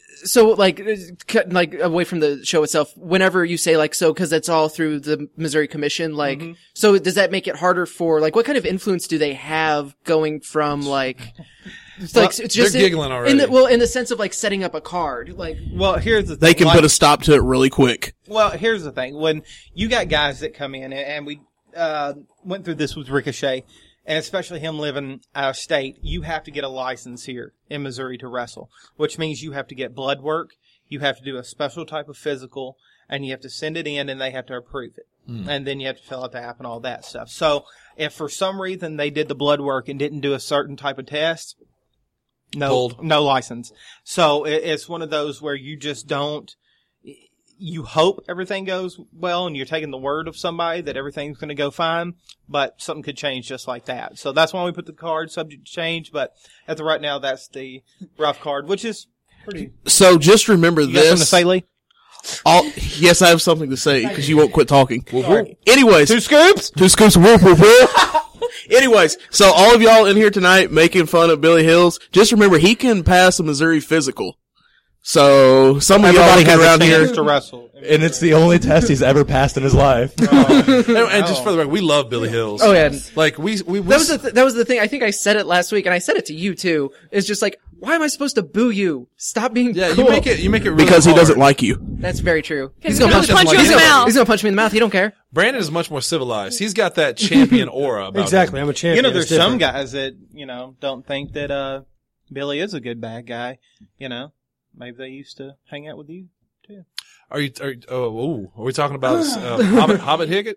S3: Like away from the show itself, whenever you say because it's all through the Missouri Commission, so does that make it harder for, what kind of influence do they have going from, it's it's just
S2: they're giggling already.
S3: in the sense of setting up a card,
S5: well, here's the thing.
S6: They can put a stop to it really quick.
S5: Well, here's the thing. When you got guys that come in, and we went through this with Ricochet, and especially him living out of state, you have to get a license here in Missouri to wrestle, which means you have to get blood work, you have to do a special type of physical, and you have to send it in, and they have to approve it. And then you have to fill out the app and all that stuff. So if for some reason they did the blood work and didn't do a certain type of test, no license. So it's one of those where you just don't. You hope everything goes well and you're taking the word of somebody that everything's going to go fine, but something could change just like that. So that's why we put the card subject to change, but at the right now, that's the rough card, which is pretty.
S6: So just remember
S5: You got something to
S6: this.
S5: say, Lee?
S6: Yes, I have something to say because you won't quit talking. Anyways,
S5: Two scoops?
S6: Whoop, whoop, whoop. Anyways, so all of y'all in here tonight making fun of Billy Hills, just remember he can pass a Missouri physical. So some of y'all
S5: Everybody
S6: looking
S5: has
S6: around
S5: a chance
S6: here.
S5: to wrestle.
S7: And it's the only test he's ever passed in his life.
S2: and just for the record, we love Billy Hills.
S3: oh yeah.
S2: we
S3: That was the thing. I think I said it last week, and I said it to you too. It's just why am I supposed to boo you? Stop being
S2: yeah,
S3: cool.
S2: you make it really
S6: Because he
S2: hard.
S6: doesn't like you.
S3: That's very true.
S8: He's gonna punch you in the
S3: He's
S8: mouth.
S3: gonna punch me in the mouth. He don't care.
S2: Brandon is much more civilized. He's got that champion aura about
S4: Exactly.
S2: him.
S4: I'm a champion.
S5: There's
S4: It's different.
S5: some guys that, don't think that, Billy is a good bad guy. Maybe they used to hang out with you too.
S2: Are we talking about Hobbit Higgett?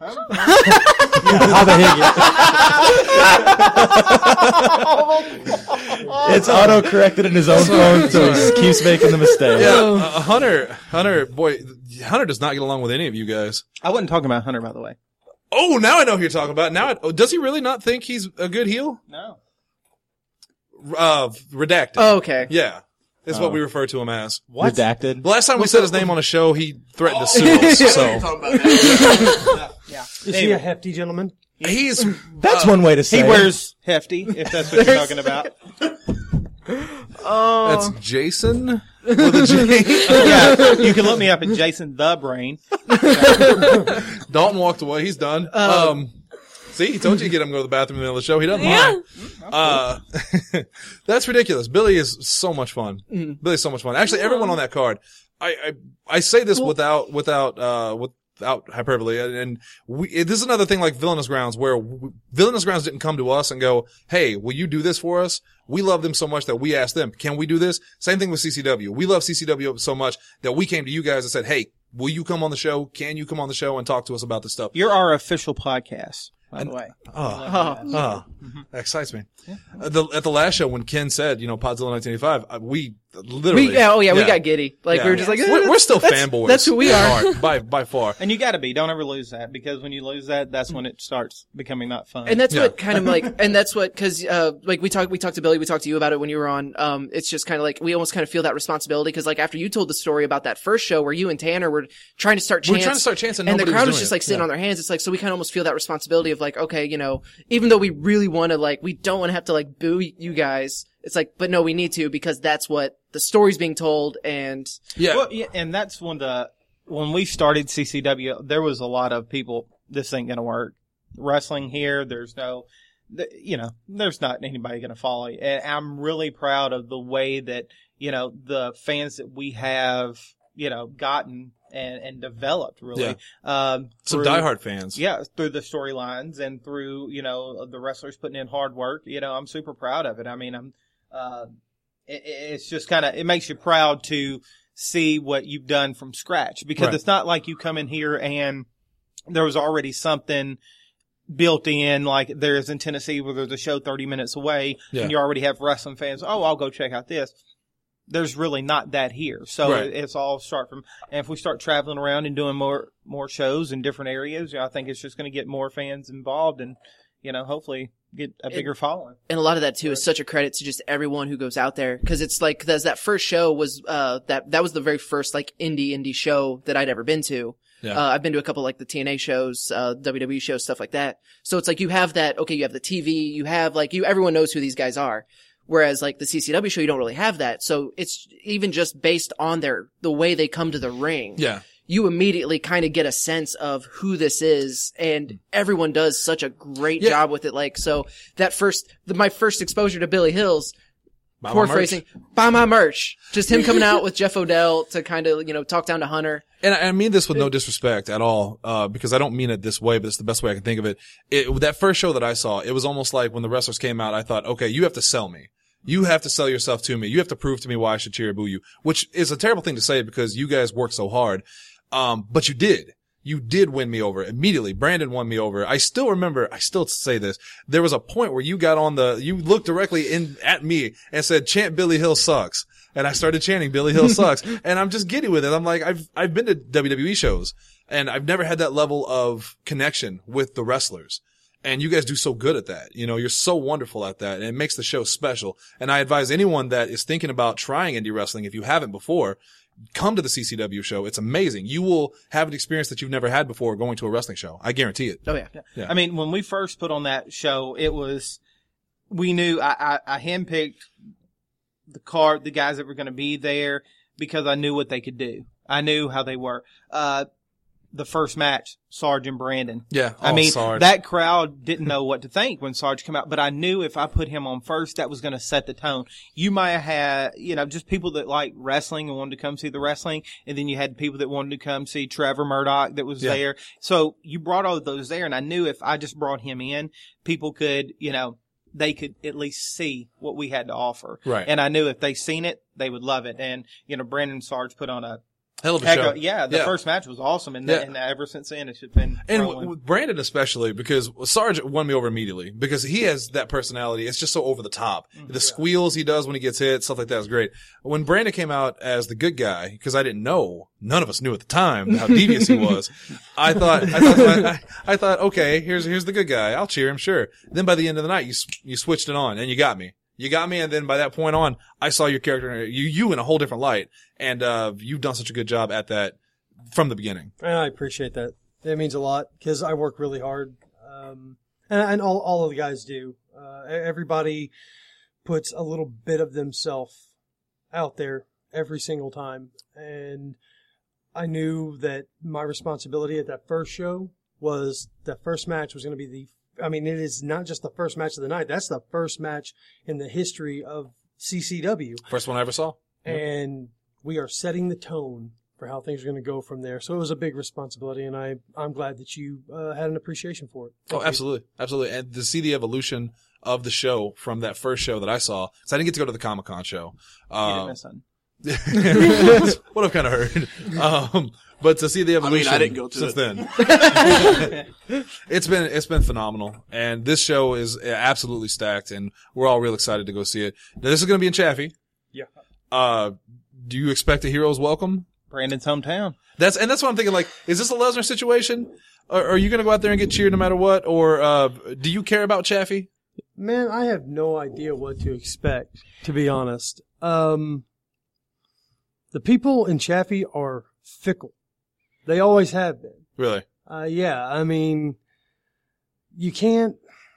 S7: It's auto-corrected in his own phone, so he keeps making the mistake.
S2: Yeah, Hunter, boy, Hunter does not get along with any of you guys.
S5: I wasn't talking about Hunter, by the way.
S2: Oh, now I know who you're talking about. Does he really not think he's a good heel?
S5: No.
S2: Redacted.
S3: Oh, okay.
S2: Yeah. Is what we refer to him as.
S7: Redacted.
S2: The last time we said his name on a show, he threatened to sue us. So
S4: Is he a hefty gentleman?
S2: he's
S7: That's one way to say
S5: He
S7: it.
S5: wears hefty, if that's what you're talking about.
S2: That's Jason with a J.
S5: Yeah, you can look me up at Jason the Brain.
S2: Dalton walked away. He's done. See, he told you to get him to go to the bathroom in the middle of the show. He doesn't mind. That's ridiculous. Billy is so much fun. Billy's so much fun. Actually, everyone on that card. I say this without hyperbole, and this is another thing like Villainous Grounds, where Villainous Grounds didn't come to us and go, "Hey, will you do this for us?" We love them so much that we asked them, "Can we do this?" Same thing with CCW. We love CCW so much that we came to you guys and said, "Hey, will you come on the show? Can you come on the show and talk to us about this stuff?"
S5: You're our official podcast, by the way.
S2: That excites me. At the last show when Ken said, Podzilla 1985, we literally.
S3: we got giddy. Like we were just like,
S2: we're still fanboys.
S3: That's who we are.
S2: by far.
S5: And you got to be. Don't ever lose that, because when you lose that, that's when it starts becoming not fun.
S3: And that's what kind of like, and that's what, cause, like we talked to Billy, we talked to you about it when you were on. It's just kind of like, we almost kind of feel that responsibility, cause like after you told the story about that first show where you and Tanner were trying to start Chance.
S2: We're trying to start Chance, and
S3: the crowd was
S2: doing
S3: just
S2: it.
S3: like sitting on their hands. It's like, so we kind of almost feel that responsibility of like, okay, even though we really want to like, we don't want to have to like boo you guys. It's like, but no, we need to, because that's what the story's being told. And
S5: and that's when we started CCW, there was a lot of people, this ain't gonna work. Wrestling here, there's not anybody gonna follow you. And I'm really proud of the way that, the fans that we have, gotten and developed really.
S2: Some diehard fans.
S5: Yeah, through the storylines and through, the wrestlers putting in hard work. I'm super proud of it. I mean, it's just it makes you proud to see what you've done from scratch, because it's not like you come in here and there was already something built in, like there is in Tennessee where there's a show 30 minutes away and you already have wrestling fans. Oh, I'll go check out this. There's really not that here. So it's all start from, and if we start traveling around and doing more shows in different areas, I think it's just going to get more fans involved and, hopefully get a bigger following.
S3: And a lot of that too is such a credit to just everyone who goes out there. Cause it's like, cause that first show was, that was the very first like indie show that I'd ever been to. Yeah. I've been to a couple like the TNA shows, WWE shows, stuff like that. So it's like you have that, okay, you have the TV, you have like everyone knows who these guys are. Whereas like the CCW show, you don't really have that. So it's even just based on the way they come to the ring.
S2: Yeah.
S3: You immediately kind of get a sense of who this is, and everyone does such a great job with it. Like, so my first exposure to Billy Hills, poor phrasing, buy my merch. Just him coming out with Jeff Odell to kind of, talk down to Hunter.
S2: And I mean this with no disrespect at all, because I don't mean it this way, but it's the best way I can think of it. That first show that I saw, it was almost like when the wrestlers came out, I thought, okay, you have to sell me. You have to sell yourself to me. You have to prove to me why I should cheer or boo you, which is a terrible thing to say because you guys work so hard. But you did. You did win me over immediately. Brandon won me over. I still say this. There was a point where you looked directly at me and said, chant Billy Hill sucks. And I started chanting Billy Hill sucks. And I'm just giddy with it. I'm like, I've been to WWE shows and I've never had that level of connection with the wrestlers. And you guys do so good at that. You're so wonderful at that. And it makes the show special. And I advise anyone that is thinking about trying indie wrestling, if you haven't before, come to the CCW show. It's amazing. You will have an experience that you've never had before going to a wrestling show. I guarantee it.
S3: Oh yeah.
S5: I mean, when we first put on that show, we knew I handpicked the guys that were going to be there because I knew what they could do. I knew how they were. The first match, Sarge and Brandon.
S2: Yeah.
S5: Sarge. That crowd didn't know what to think when Sarge came out, but I knew if I put him on first, that was going to set the tone. You might have had, just people that like wrestling and wanted to come see the wrestling, and then you had people that wanted to come see Trevor Murdoch that was there. So you brought all of those there, and I knew if I just brought him in, people could, they could at least see what we had to offer.
S2: Right.
S5: And I knew if they seen it, they would love it. And, Brandon and Sarge put on a
S2: hell of a show.
S5: The first match was awesome, and ever since then it's been rolling.
S2: With Brandon especially, because Sarge won me over immediately because he has that personality. It's just so over the top. The squeals he does when he gets hit, stuff like that is great. When Brandon came out as the good guy, because I didn't know, none of us knew at the time how devious he was. I thought, okay, here's the good guy. I'll cheer him, sure. Then by the end of the night, you switched it on and you got me. And then by that point on, I saw your character, you in a whole different light, and you've done such a good job at that from the beginning.
S4: And I appreciate that. It means a lot because I work really hard, and all of the guys do. Everybody puts a little bit of themselves out there every single time. And I knew that my responsibility at that first show was that first match was going to be it is not just the first match of the night. That's the first match in the history of CCW.
S2: First one I ever saw.
S4: And we are setting the tone for how things are going to go from there. So it was a big responsibility, and I'm glad that you had an appreciation for it. Thank you.
S2: Absolutely. Absolutely. And to see the evolution of the show from that first show that I saw, because I didn't get to go to the Comic-Con show.
S5: You didn't miss something.
S2: What I've kind of heard. But to see the evolution
S6: I didn't go to
S2: since
S6: it.
S2: then, it's been phenomenal. And this show is absolutely stacked, and we're all real excited to go see it. Now, this is going to be in Chaffee.
S4: Yeah.
S2: Do you expect a hero's welcome?
S5: Brandon's hometown.
S2: That's what I'm thinking. Like, is this a Lesnar situation? Or are you going to go out there and get cheered no matter what? Or, do you care about Chaffee?
S4: Man, I have no idea what to expect, to be honest. The people in Chaffee are fickle. They always have been.
S2: Really?
S4: Yeah. I mean, you can't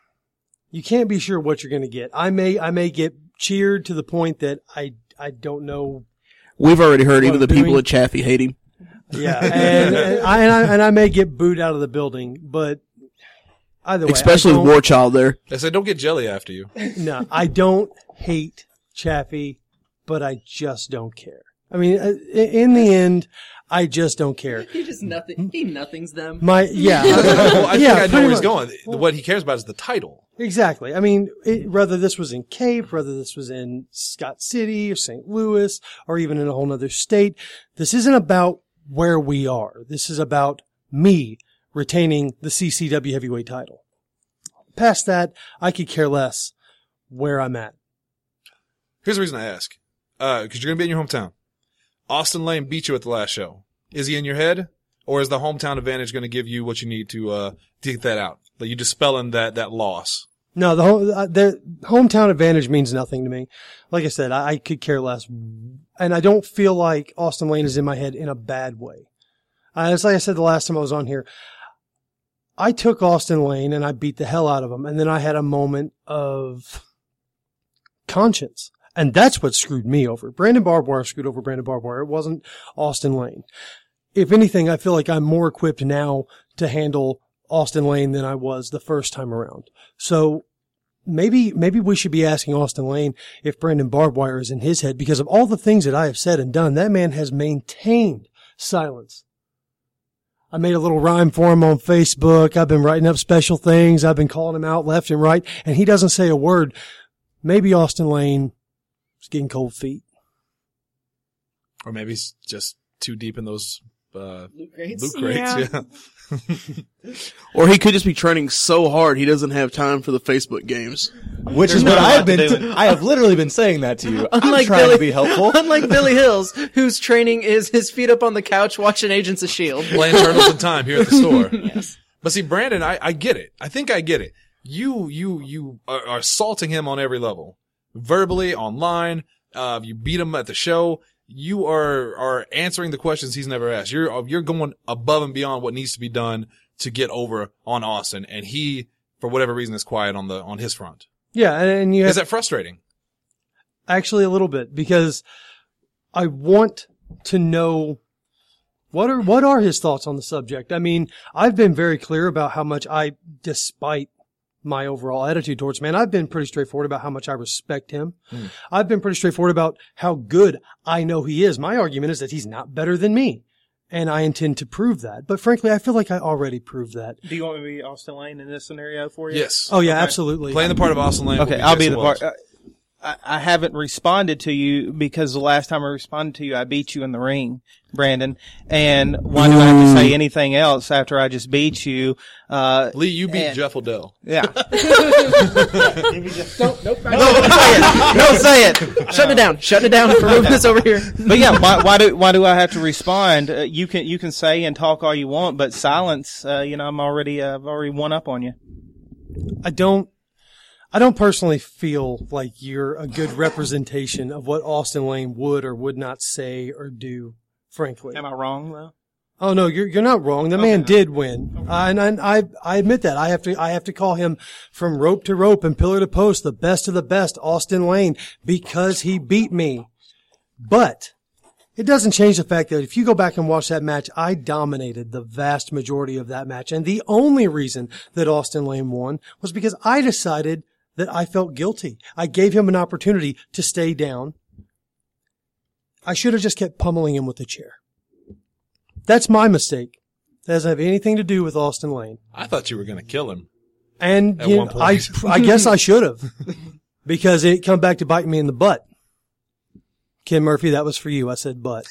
S4: be sure what you're going to get. I may get cheered to the point that I don't know.
S6: We've already heard even the people
S4: doing.
S6: at Chaffee hate him.
S4: Yeah. And I may get booed out of the building, but either way.
S6: Especially with War Child there.
S2: They said don't get jelly after you.
S4: No, I don't hate Chaffee, but I just don't care. I mean, in the end, I just don't care.
S3: He just nothings them.
S2: Well, I think I know where he's
S4: much.
S2: going. What he cares about is the title.
S4: Exactly. I mean, whether this was in Cape, whether this was in Scott City or St. Louis, or even in a whole other state, this isn't about where we are. This is about me retaining the CCW heavyweight title. Past that, I could care less where I'm at.
S2: Here's the reason I ask. Because you're going to be in your hometown. Austin Lane beat you at the last show. Is he in your head? Or is the hometown advantage going to give you what you need to get that out? Like you dispelling that loss?
S4: No, the hometown advantage means nothing to me. Like I said, I could care less. And I don't feel like Austin Lane is in my head in a bad way. It's like I said the last time I was on here. I took Austin Lane and I beat the hell out of him. And then I had a moment of conscience. And that's what screwed me over. Brandon Barbwire screwed over Brandon Barbwire. It wasn't Austin Lane. If anything, I feel like I'm more equipped now to handle Austin Lane than I was the first time around. So maybe we should be asking Austin Lane if Brandon Barbwire is in his head, because of all the things that I have said and done, that man has maintained silence. I made a little rhyme for him on Facebook. I've been writing up special things. I've been calling him out left and right, and he doesn't say a word. Maybe Austin Lane is getting cold feet.
S2: Or maybe he's just too deep in those
S3: Loot crates.
S2: loot crates. Yeah.
S6: Or he could just be training so hard he doesn't have time for the Facebook games.
S7: Which is
S5: There's
S7: what
S5: not a
S7: I have
S5: lot to
S7: been.
S5: do.
S7: I have literally been saying that to you. I'm
S3: Unlike
S7: trying to be helpful.
S3: Unlike Billy Hills, whose training is his feet up on the couch watching Agents of S.H.I.E.L.D.
S2: Playing Turtles in Time here at the store.
S3: Yes.
S2: But see, Brandon, I get it. I think I get it. You are assaulting him on every level. Verbally, online, you beat him at the show. You are answering the questions he's never asked. You're going above and beyond what needs to be done to get over on Austin, and he, for whatever reason, is quiet on his front.
S4: Yeah, and you have
S2: Is that frustrating?
S4: actually a little bit, because I want to know what are his thoughts on the subject. I mean, I've been very clear about how much despite my overall attitude towards man, I've been pretty straightforward about how much I respect him. I've been pretty straightforward about how good I know he is. My argument is that he's not better than me, and I intend to prove that. But frankly, I feel like I already proved that.
S5: Do you want me to be Austin Lane in this scenario for you?
S2: Yes.
S4: Oh yeah,
S5: Okay.
S4: absolutely.
S2: Playing the part of Austin Lane. will
S5: Okay,
S2: be
S5: I'll be
S2: Jesse
S5: the
S2: Wells.
S5: part. I haven't responded to you because the last time I responded to you, I beat you in the ring, Brandon. And why do I have to say anything else after I just beat you?
S2: Lee, you beat
S5: and-
S2: Jeff Odell.
S5: Yeah.
S3: Nope.
S5: Don't say it.
S3: Shutting it down. Shutting it down. We're moving this over here.
S5: But yeah, why do I have to respond? You can say and talk all you want, but silence. I've already won up on you.
S4: I don't personally feel like you're a good representation of what Austin Lane would or would not say or do, frankly.
S5: Am I wrong though?
S4: Oh no, you're not wrong. The man did win, and I admit that. I have to call him from rope to rope and pillar to post the best of the best, Austin Lane, because he beat me. But it doesn't change the fact that if you go back and watch that match, I dominated the vast majority of that match, and the only reason that Austin Lane won was because I decided that I felt guilty. I gave him an opportunity to stay down. I should have just kept pummeling him with the chair. That's my mistake. That doesn't have anything to do with Austin Lane.
S2: I thought you were going to kill him.
S4: And
S2: At
S4: you
S2: one
S4: know,
S2: point.
S4: I guess I should have, because it come back to bite me in the butt. Ken Murphy, that was for you. I said butt.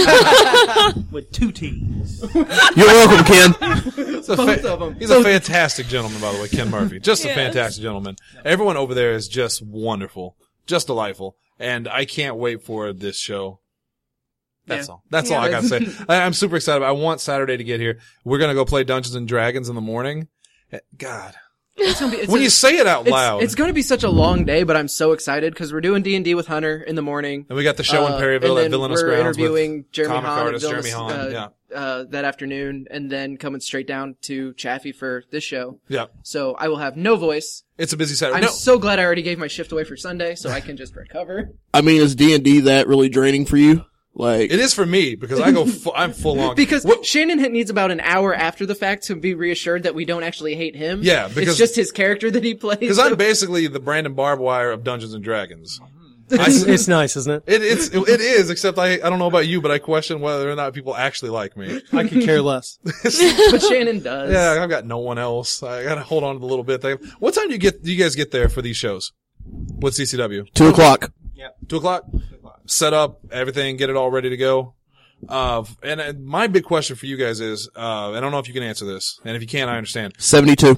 S5: With 2 T's.
S6: You're welcome, Ken.
S2: He's a fantastic gentleman, by the way, Ken Murphy. Just a fantastic gentleman. Everyone over there is just wonderful, just delightful, and I can't wait for this show. That's all. That's all I got to say. I'm super excited. I want Saturday to get here. We're going to go play Dungeons and Dragons in the morning. God. When you say it out loud.
S3: It's going to be such a long day, but I'm so excited because we're doing D&D with Hunter in the morning.
S2: And we got the show in Perryville at Villainous
S3: we're
S2: Grounds
S3: interviewing
S2: with
S3: Jeremy
S2: comic
S3: Hahn
S2: artist
S3: at
S2: Jeremy
S3: Villainous,
S2: Hahn.
S3: that afternoon, and then coming straight down to Chaffee for this show.
S2: Yeah.
S3: So I will have no voice.
S2: It's a busy Saturday.
S3: I'm so glad I already gave my shift away for Sunday, so I can just recover.
S6: I mean, is D&D that really draining for you? Like,
S2: It is for me because I go. I'm full on.
S3: Because Shannon needs about an hour after the fact to be reassured that we don't actually hate him.
S2: Yeah, because-
S3: it's just his character that he plays.
S2: Because I'm basically the Brandon Barbwire of Dungeons and Dragons.
S4: It's nice, isn't it?
S2: It is. Except I don't know about you, but I question whether or not people actually like me.
S4: I could care less.
S3: but Shannon does.
S2: Yeah, I've got no one else. I gotta hold on to the little bit. What time do you guys get there for these shows? What's CCW?
S6: 2 o'clock.
S2: 2 o'clock? Set up everything, get it all ready to go. And my big question for you guys is, I don't know if you can answer this, and if you can't, I understand.
S6: 72.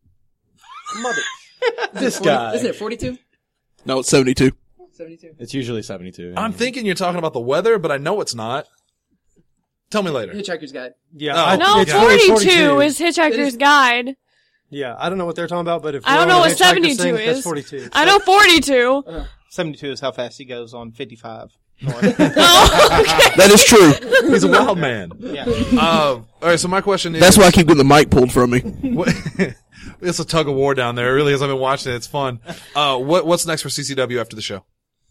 S7: This guy.
S3: Isn't it 42?
S6: No, it's 72.
S3: 72.
S7: It's usually 72.
S2: I'm thinking you're talking about the weather, but I know it's not. Tell me later.
S3: Hitchhiker's Guide.
S4: Yeah.
S8: No,
S4: it's
S8: 42 is Hitchhiker's Guide.
S4: Yeah, I don't know what they're talking about, but if
S8: I don't
S4: we're
S8: know
S4: on a
S8: what
S4: Hitchhiker
S8: 72
S4: thing,
S8: is.
S4: That's 42.
S8: I know 42.
S5: 72 is how fast he goes on 55.
S8: Oh, okay.
S6: That is true.
S2: He's a wild man.
S5: Yeah.
S2: All right, so my question is...
S6: That's why I keep getting the mic pulled from me.
S2: It's a tug of war down there. It really is. I've been watching it. It's fun. What's next for CCW after the show?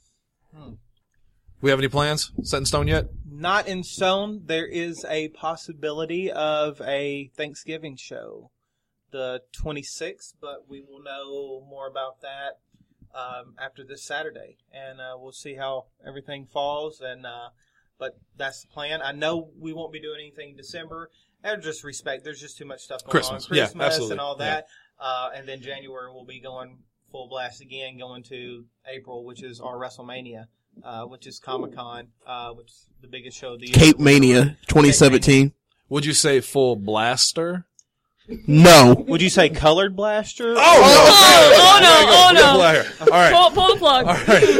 S2: We have any plans set in stone yet?
S5: Not in stone. There is a possibility of a Thanksgiving show, the 26th, but we will know more about that after this Saturday, and we'll see how everything falls. And but that's the plan. I know we won't be doing anything in December. Out of just respect, there's just too much stuff going on.
S2: Yeah,
S5: Christmas
S2: absolutely.
S5: and all that. And then January we'll be going full blast again, going to April, which is our WrestleMania. Which is Comic-Con, which is the biggest show of the year.
S6: Cape Mania 2017.
S2: Would you say full blaster?
S6: No.
S5: Would you say Colored Blaster?
S8: Oh, no.
S2: All right.
S8: Pull the plug.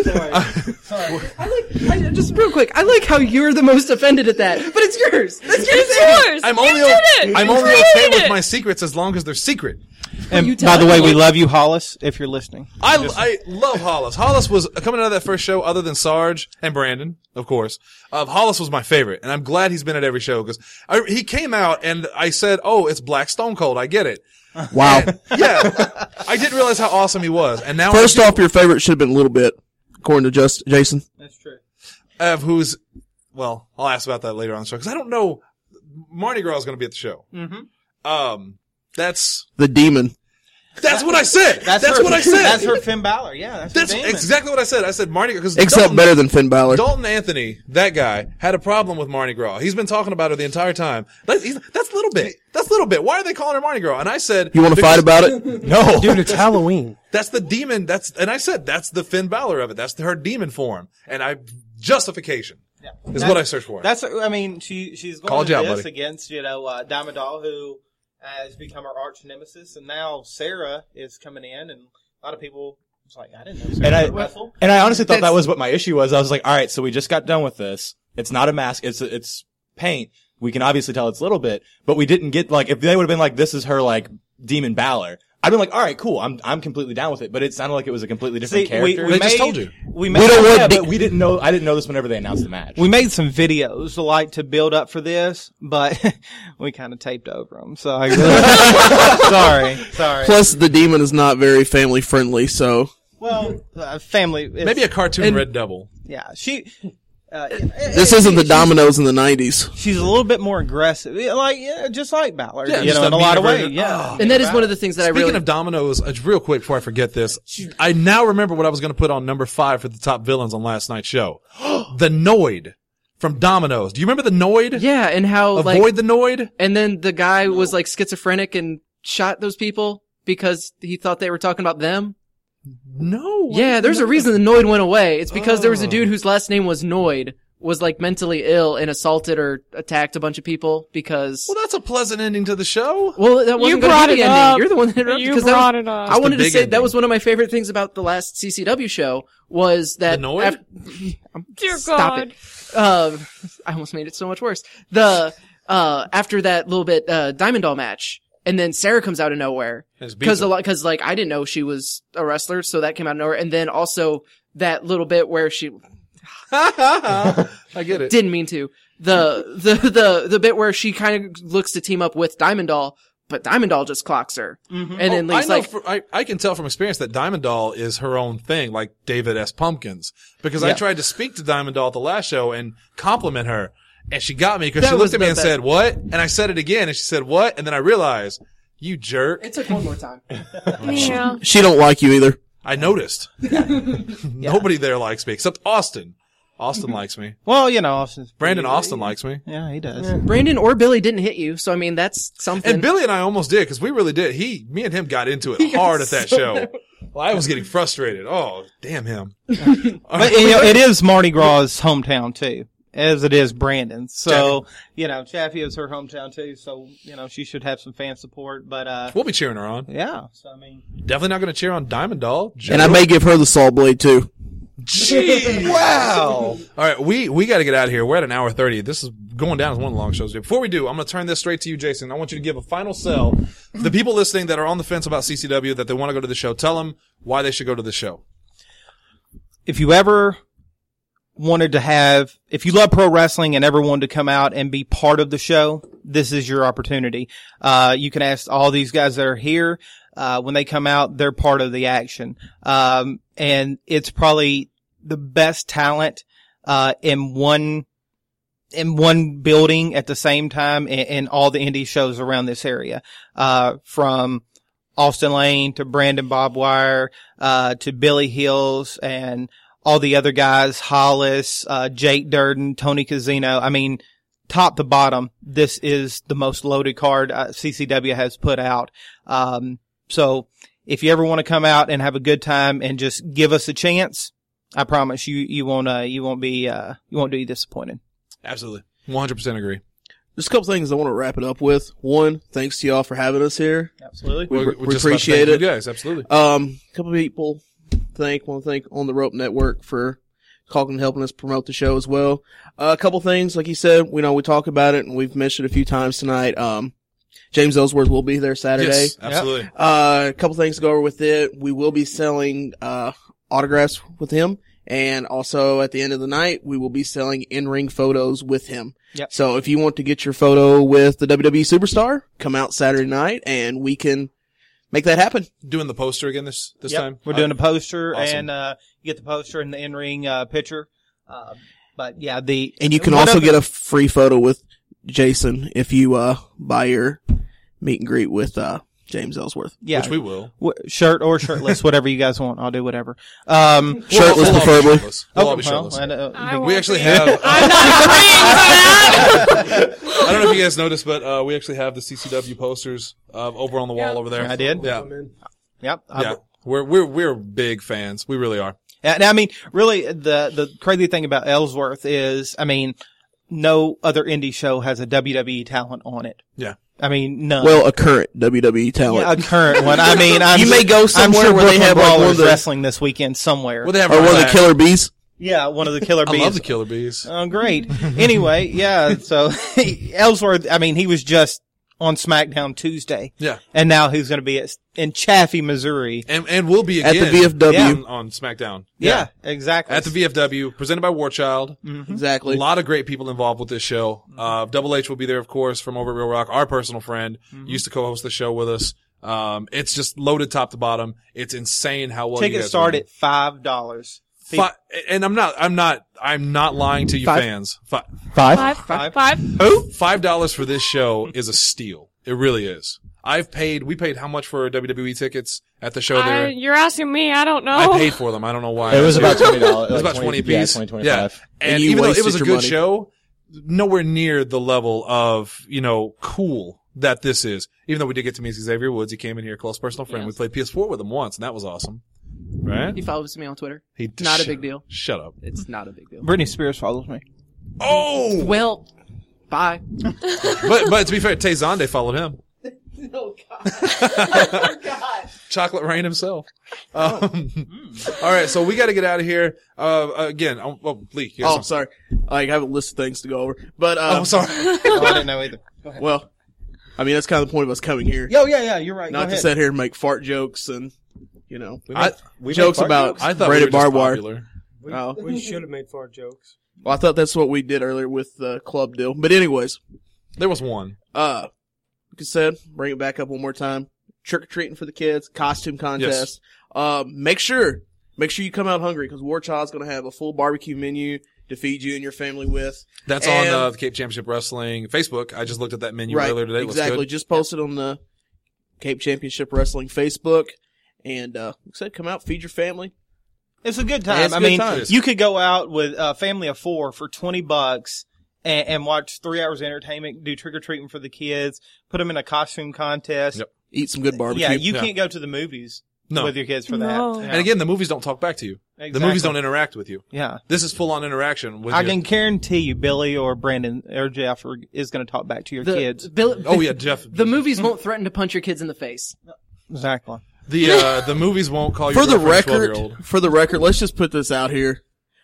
S3: Just real quick, I like how you're the most offended at that, but it's yours. That's
S8: It's yours.
S2: I'm
S8: You
S2: only
S8: did it.
S2: I'm
S8: You
S2: only
S8: created
S2: okay with
S8: it.
S2: my secrets as long as they're secret.
S5: And by the way, we love you, Hollis, if you're listening.
S2: I love Hollis. Hollis was coming out of that first show, other than Sarge and Brandon, of course. Hollis was my favorite, and I'm glad he's been at every show because he came out and I said, "Oh, it's Black Stone Cold." I get it.
S6: Wow.
S2: And, yeah, I didn't realize how awesome he was, and now
S6: First off, your favorite should have been a little bit, according to Jason.
S5: That's true.
S2: who's well, I'll ask about that later on the show because I don't know. Mardi Gras is going to be at the show.
S5: Mm-hmm.
S2: That's
S6: The demon.
S2: That's what I said. That's what I said.
S5: That's her Finn Balor. Yeah,
S2: That's
S5: her demon.
S2: exactly what I said. I said Mardi Gras.
S6: Except better than Finn Balor.
S2: Dalton Anthony, that guy, had a problem with Mardi Gras. He's been talking about it the entire time. That's a little bit. That's a little bit. Why are they calling her Mardi Gras? And I said,
S6: You want to fight about it?
S2: no,
S4: Dude, it's Halloween.
S2: that's the demon. And I said, that's the Finn Balor of it. That's her demon form. And justification is what I searched for.
S5: That's. I mean, she's going
S2: Called
S5: to
S2: you out,
S5: this
S2: buddy.
S5: against Diamond Doll, who has become her arch nemesis, and now Sarah is coming in, and a lot of people. It's like I didn't know Sarah could wrestle.
S7: And I honestly thought that was what my issue was. I was like, all right, so we just got done with this. It's not a mask. It's paint. We can obviously tell it's a little bit, but we didn't get, like, if they would have been like, this is her, like, Demon Balor, I'd been like, all right, cool. I'm completely down with it. But it sounded like it was a completely different character.
S2: They just told you.
S5: We
S6: don't want
S7: but we didn't know. I didn't know this whenever they announced the match.
S5: We made some videos to build up for this, but we kind of taped over them. So I really, sorry.
S6: Plus, the demon is not very family friendly, so.
S5: Well, family.
S2: Maybe a cartoon Red Devil.
S5: Yeah,
S6: This isn't the Dominoes in the 90s.
S5: She's a little bit more aggressive, just like Balor,
S2: Yeah,
S5: in
S2: just
S5: a
S2: a
S5: lot of
S2: meaner
S5: ways.
S2: version.
S5: Yeah,
S3: And that is one of the things that I
S2: Speaking
S3: really
S2: of Dominoes, real quick before I forget this, I now remember what I was going to put on number 5 for the top villains on last night's show. The Noid from Dominoes. Do you remember the Noid?
S3: yeah, and how
S2: Avoid the Noid?
S3: and then the guy was like schizophrenic and shot those people because he thought they were talking about them.
S2: No.
S3: Yeah, there's a reason the Noid went away. It's because there was a dude whose last name was Noid, was like mentally ill and assaulted or attacked a bunch of people because.
S2: Well, that's a pleasant ending to the show.
S3: Well, that wasn't
S8: You
S3: going to
S8: brought
S3: be the
S8: it
S3: ending.
S8: up.
S3: You're the one that interrupted.
S8: You
S3: 'cause that
S8: brought
S3: was-
S8: it up.
S3: I wanted to
S2: big
S3: say
S2: ending.
S3: that was one of my favorite things about the last CCW show was that.
S2: The Noid?
S8: Dear
S3: Stop
S8: God.
S3: it. I almost made it so much worse. After that little bit, Diamond Doll match, and then Sarah comes out of nowhere. Cause like, I didn't know she was a wrestler, so that came out of nowhere. And then also that little bit where she,
S2: I get it.
S3: didn't mean to. The bit where she kind of looks to team up with Diamond Doll, but Diamond Doll just clocks her. And then
S2: I
S3: leaves
S2: know
S3: like,
S2: I can tell from experience that Diamond Doll is her own thing, like David S. Pumpkins. Because I tried to speak to Diamond Doll at the last show and compliment her, and she got me because
S3: That
S2: she
S3: was
S2: looked at me
S3: the
S2: and
S3: best.
S2: said, "What?" And I said it again, and she said, "What?" And then I realized, you jerk.
S3: it took one more time.
S8: Yeah.
S6: She don't like you either.
S2: I noticed. Nobody there likes me except Austin. Austin likes me.
S5: well, Austin's
S2: Brandon Austin likes me.
S5: Yeah, he does.
S3: Brandon or Billy didn't hit you, so I mean, that's something.
S2: And Billy and I almost did, because we really did. Me and him got into it hard at that show. Well, I was getting frustrated. Oh, damn him.
S5: But it is Mardi Gras' hometown too, as it is Brandon's. So Chaffee is her hometown too. So she should have some fan support. But
S2: We'll be cheering her on.
S5: yeah. So I mean,
S2: Definitely not going to cheer on Diamond Doll.
S6: And I may give her the saw blade too.
S2: Jeez. Wow. All right, we got to get out of here. We're at an hour 30. This is going down as one of the long shows. Before we do, I'm going to turn this straight to you, Jason. I want you to give a final sell. The people listening that are on the fence about CCW, that they want to go to the show, tell them why they should go to the show.
S5: if you ever wanted to if you love pro wrestling and ever wanted to come out and be part of the show, this is your opportunity. You can ask all these guys that are here. When they come out, they're part of the action. And it's probably the best talent, in one building at the same time in all the indie shows around this area. From Austin Lane to Brandon Bobwire, to Billy Hills and all the other guys, Hollis, Jake Durden, Tony Casino. I mean, top to bottom, this is the most loaded card CCW has put out. So if you ever want to come out and have a good time and just give us a chance, I promise you won't be disappointed.
S2: Absolutely. 100% agree.
S6: Just a couple things I want to wrap it up with. One, thanks to y'all for having us here.
S5: Absolutely.
S6: We
S2: just about to
S6: appreciate
S2: thank
S6: it.
S2: You guys, absolutely.
S6: A couple people want to thank On the Rope Network for calling and helping us promote the show as well. A couple things, like you said, we talk about it and we've mentioned it a few times tonight. James Ellsworth will be there Saturday.
S2: Yes, absolutely.
S6: A couple things to go over with it. We will be selling, autographs with him. And also at the end of the night, we will be selling in-ring photos with him.
S5: Yep.
S6: So if you want to get your photo with the WWE superstar, come out Saturday night and we can make that happen.
S2: Doing the poster again this
S5: Yep.
S2: time?
S5: We're doing a poster
S2: awesome.
S5: and, you get the poster and the in-ring, picture. But yeah,
S6: And you can also get a free photo with Jason if you, buy your meet and greet with, James Ellsworth.
S5: yeah,
S2: Which we will.
S5: shirt or shirtless, whatever you guys want. I'll do whatever.
S6: Shirtless
S2: We'll all be
S6: preferably.
S2: shirtless. We'll all be shirtless.
S8: I
S2: We
S8: won't
S2: actually
S8: be.
S2: have.
S8: I'm not agreeing to that.
S2: I don't know if you guys noticed, but we actually have the CCW posters over on the wall over there.
S5: I did.
S2: Yeah,
S5: Yep.
S2: yeah. We're big fans. We really are.
S5: And I mean, really, the crazy thing about Ellsworth is, I mean, no other indie show has a WWE talent on it.
S2: Yeah.
S5: I mean, none.
S6: Well, a current WWE talent.
S5: yeah, a current one. I mean,
S6: You may go somewhere
S5: I'm sure
S6: where they
S5: Brooklyn
S6: have, like, one of
S5: Brawlers
S6: the-
S5: wrestling this weekend somewhere.
S2: Well, they have.
S6: Or one of the
S2: Razak.
S6: Killer Bees.
S5: Yeah, one of the Killer
S2: I
S5: Bees.
S2: love the Killer Bees.
S5: Oh, great. Anyway, yeah, so Ellsworth, I mean, he was just on SmackDown Tuesday.
S2: Yeah.
S5: And now he's going to be in Chaffee, Missouri.
S2: And we'll be
S6: At
S2: again
S6: the VFW.
S2: on SmackDown.
S5: Yeah, exactly.
S2: At the VFW, presented by War Child.
S6: Exactly.
S2: A lot of great people involved with this show. Double H will be there, of course, from over at Real Rock. Our personal friend used to co-host the show with us. It's just loaded top to bottom. It's insane how well
S5: Tickets start at $5.
S2: And I'm not lying to you fans.
S8: Five.
S5: Five.
S2: $5 for this show is a steal. It really is. We paid how much for WWE tickets at the show there?
S8: You're asking me. I don't know.
S2: I paid for them. I don't know why.
S7: It was about $20.
S2: It was about 20
S7: Yeah,
S2: apiece.
S7: 20, 25.
S2: Yeah. And
S6: you
S2: even though it
S6: wasted
S2: was a
S6: your
S2: good
S6: money.
S2: show, nowhere near the level of, cool that this is. Even though we did get to meet Xavier Woods. He came in here, a close personal friend.
S3: Yes.
S2: We played PS4 with him once, and that was awesome. Right?
S3: He follows me on Twitter.
S2: He
S3: Not a big deal.
S2: Shut up.
S3: It's not a big deal.
S5: Britney Spears follows me.
S2: Oh!
S3: Well, bye.
S2: But to be fair, Tay Zonde followed him.
S3: Oh God.
S2: Chocolate Rain himself. All right, so we got to get out of here. Again, Lee. you got
S6: Oh,
S2: something.
S6: sorry. I have a list of things to go over. But,
S2: Oh, sorry.
S5: Oh, I didn't know either. Go ahead.
S6: well, I mean, that's kind of the point of us coming here.
S5: Yeah, you're right.
S6: Not
S5: Go
S6: to
S5: ahead.
S6: sit here and make fart jokes and,
S7: We
S6: jokes
S7: made fart
S6: about
S7: jokes?
S2: I thought
S6: braided
S2: we were just
S6: barbed wire.
S2: popular.
S6: Oh.
S4: We should have made fart jokes.
S6: Well, I thought that's what we did earlier with the club deal. But anyways,
S2: There was one.
S6: like I said, bring it back up one more time. Trick or treating for the kids, costume contest. Make sure you come out hungry because War Child's going to have a full barbecue menu to feed you and your family with.
S2: That's
S6: And-
S2: on the Cape Championship Wrestling Facebook. I just looked at that menu
S6: Right,
S2: earlier today. It looks
S6: exactly.
S2: good.
S6: Just posted on the Cape Championship Wrestling Facebook. And, like I said, come out, feed your family.
S5: It's a good
S6: Yeah,
S5: time.
S6: it's a
S5: I
S6: good
S5: mean,
S6: time.
S5: you could go out with a family of 4 for $20 and watch 3 hours of entertainment, do trick or treating for the kids, put them in a costume contest.
S2: Yep.
S6: Eat some good barbecue.
S5: Yeah, you
S2: Yeah.
S5: can't go to the movies
S2: No.
S5: with your kids for
S8: No.
S5: that.
S2: And again, the movies don't talk back to you. The
S5: Exactly.
S2: movies don't interact with you.
S5: Yeah.
S2: This is full on interaction with
S5: I
S2: you.
S5: can guarantee you Billy or Brandon or Jeff is going to talk back to your kids.
S2: Oh yeah, Jeff.
S3: The movies won't threaten to punch your kids in the face.
S5: Exactly.
S2: The movies won't call you
S6: For the
S2: 12-year-old.
S6: record, let's just put this out here.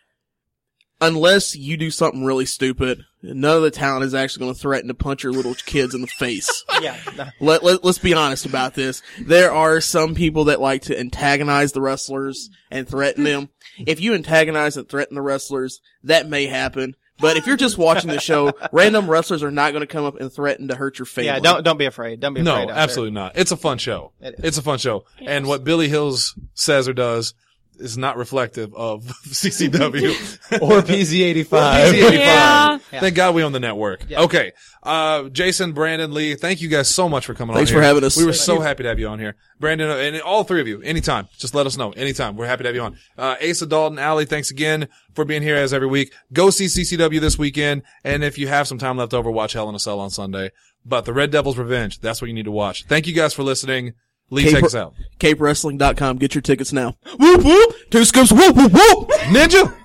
S6: Unless you do something really stupid, none of the talent is actually going to threaten to punch your little kids in the face.
S5: Yeah.
S6: Let's be honest about this. There are some people that like to antagonize the wrestlers and threaten them. If you antagonize and threaten the wrestlers, that may happen. But if you're just watching the show, random wrestlers are not going to come up and threaten to hurt your family.
S5: Yeah, don't be afraid. Don't be afraid.
S2: No,
S5: out there.
S2: absolutely not. It's a fun show.
S5: It is.
S2: It's a fun show. And what Billy Hills says or does is not reflective of CCW.
S7: Or PZ85.
S2: PZ85.
S8: Yeah.
S2: Thank God we own the network.
S5: Yeah.
S2: Okay. Jason, Brandon, Lee, thank you guys so much for coming
S6: Thanks
S2: on
S6: for
S2: here.
S6: having us.
S2: We were so happy to have you on here. Brandon, and all three of you, anytime. Just let us know. Anytime. We're happy to have you on. Asa, Dalton, Allie, thanks again for being here as every week. Go see CCW this weekend. And if you have some time left over, watch Hell in a Cell on Sunday. But the Red Devil's Revenge, that's what you need to watch. Thank you guys for listening. Lee, take us out.
S6: CapeWrestling.com. Get your tickets now. Whoop whoop. 2 scoops. Whoop whoop whoop.
S2: Ninja!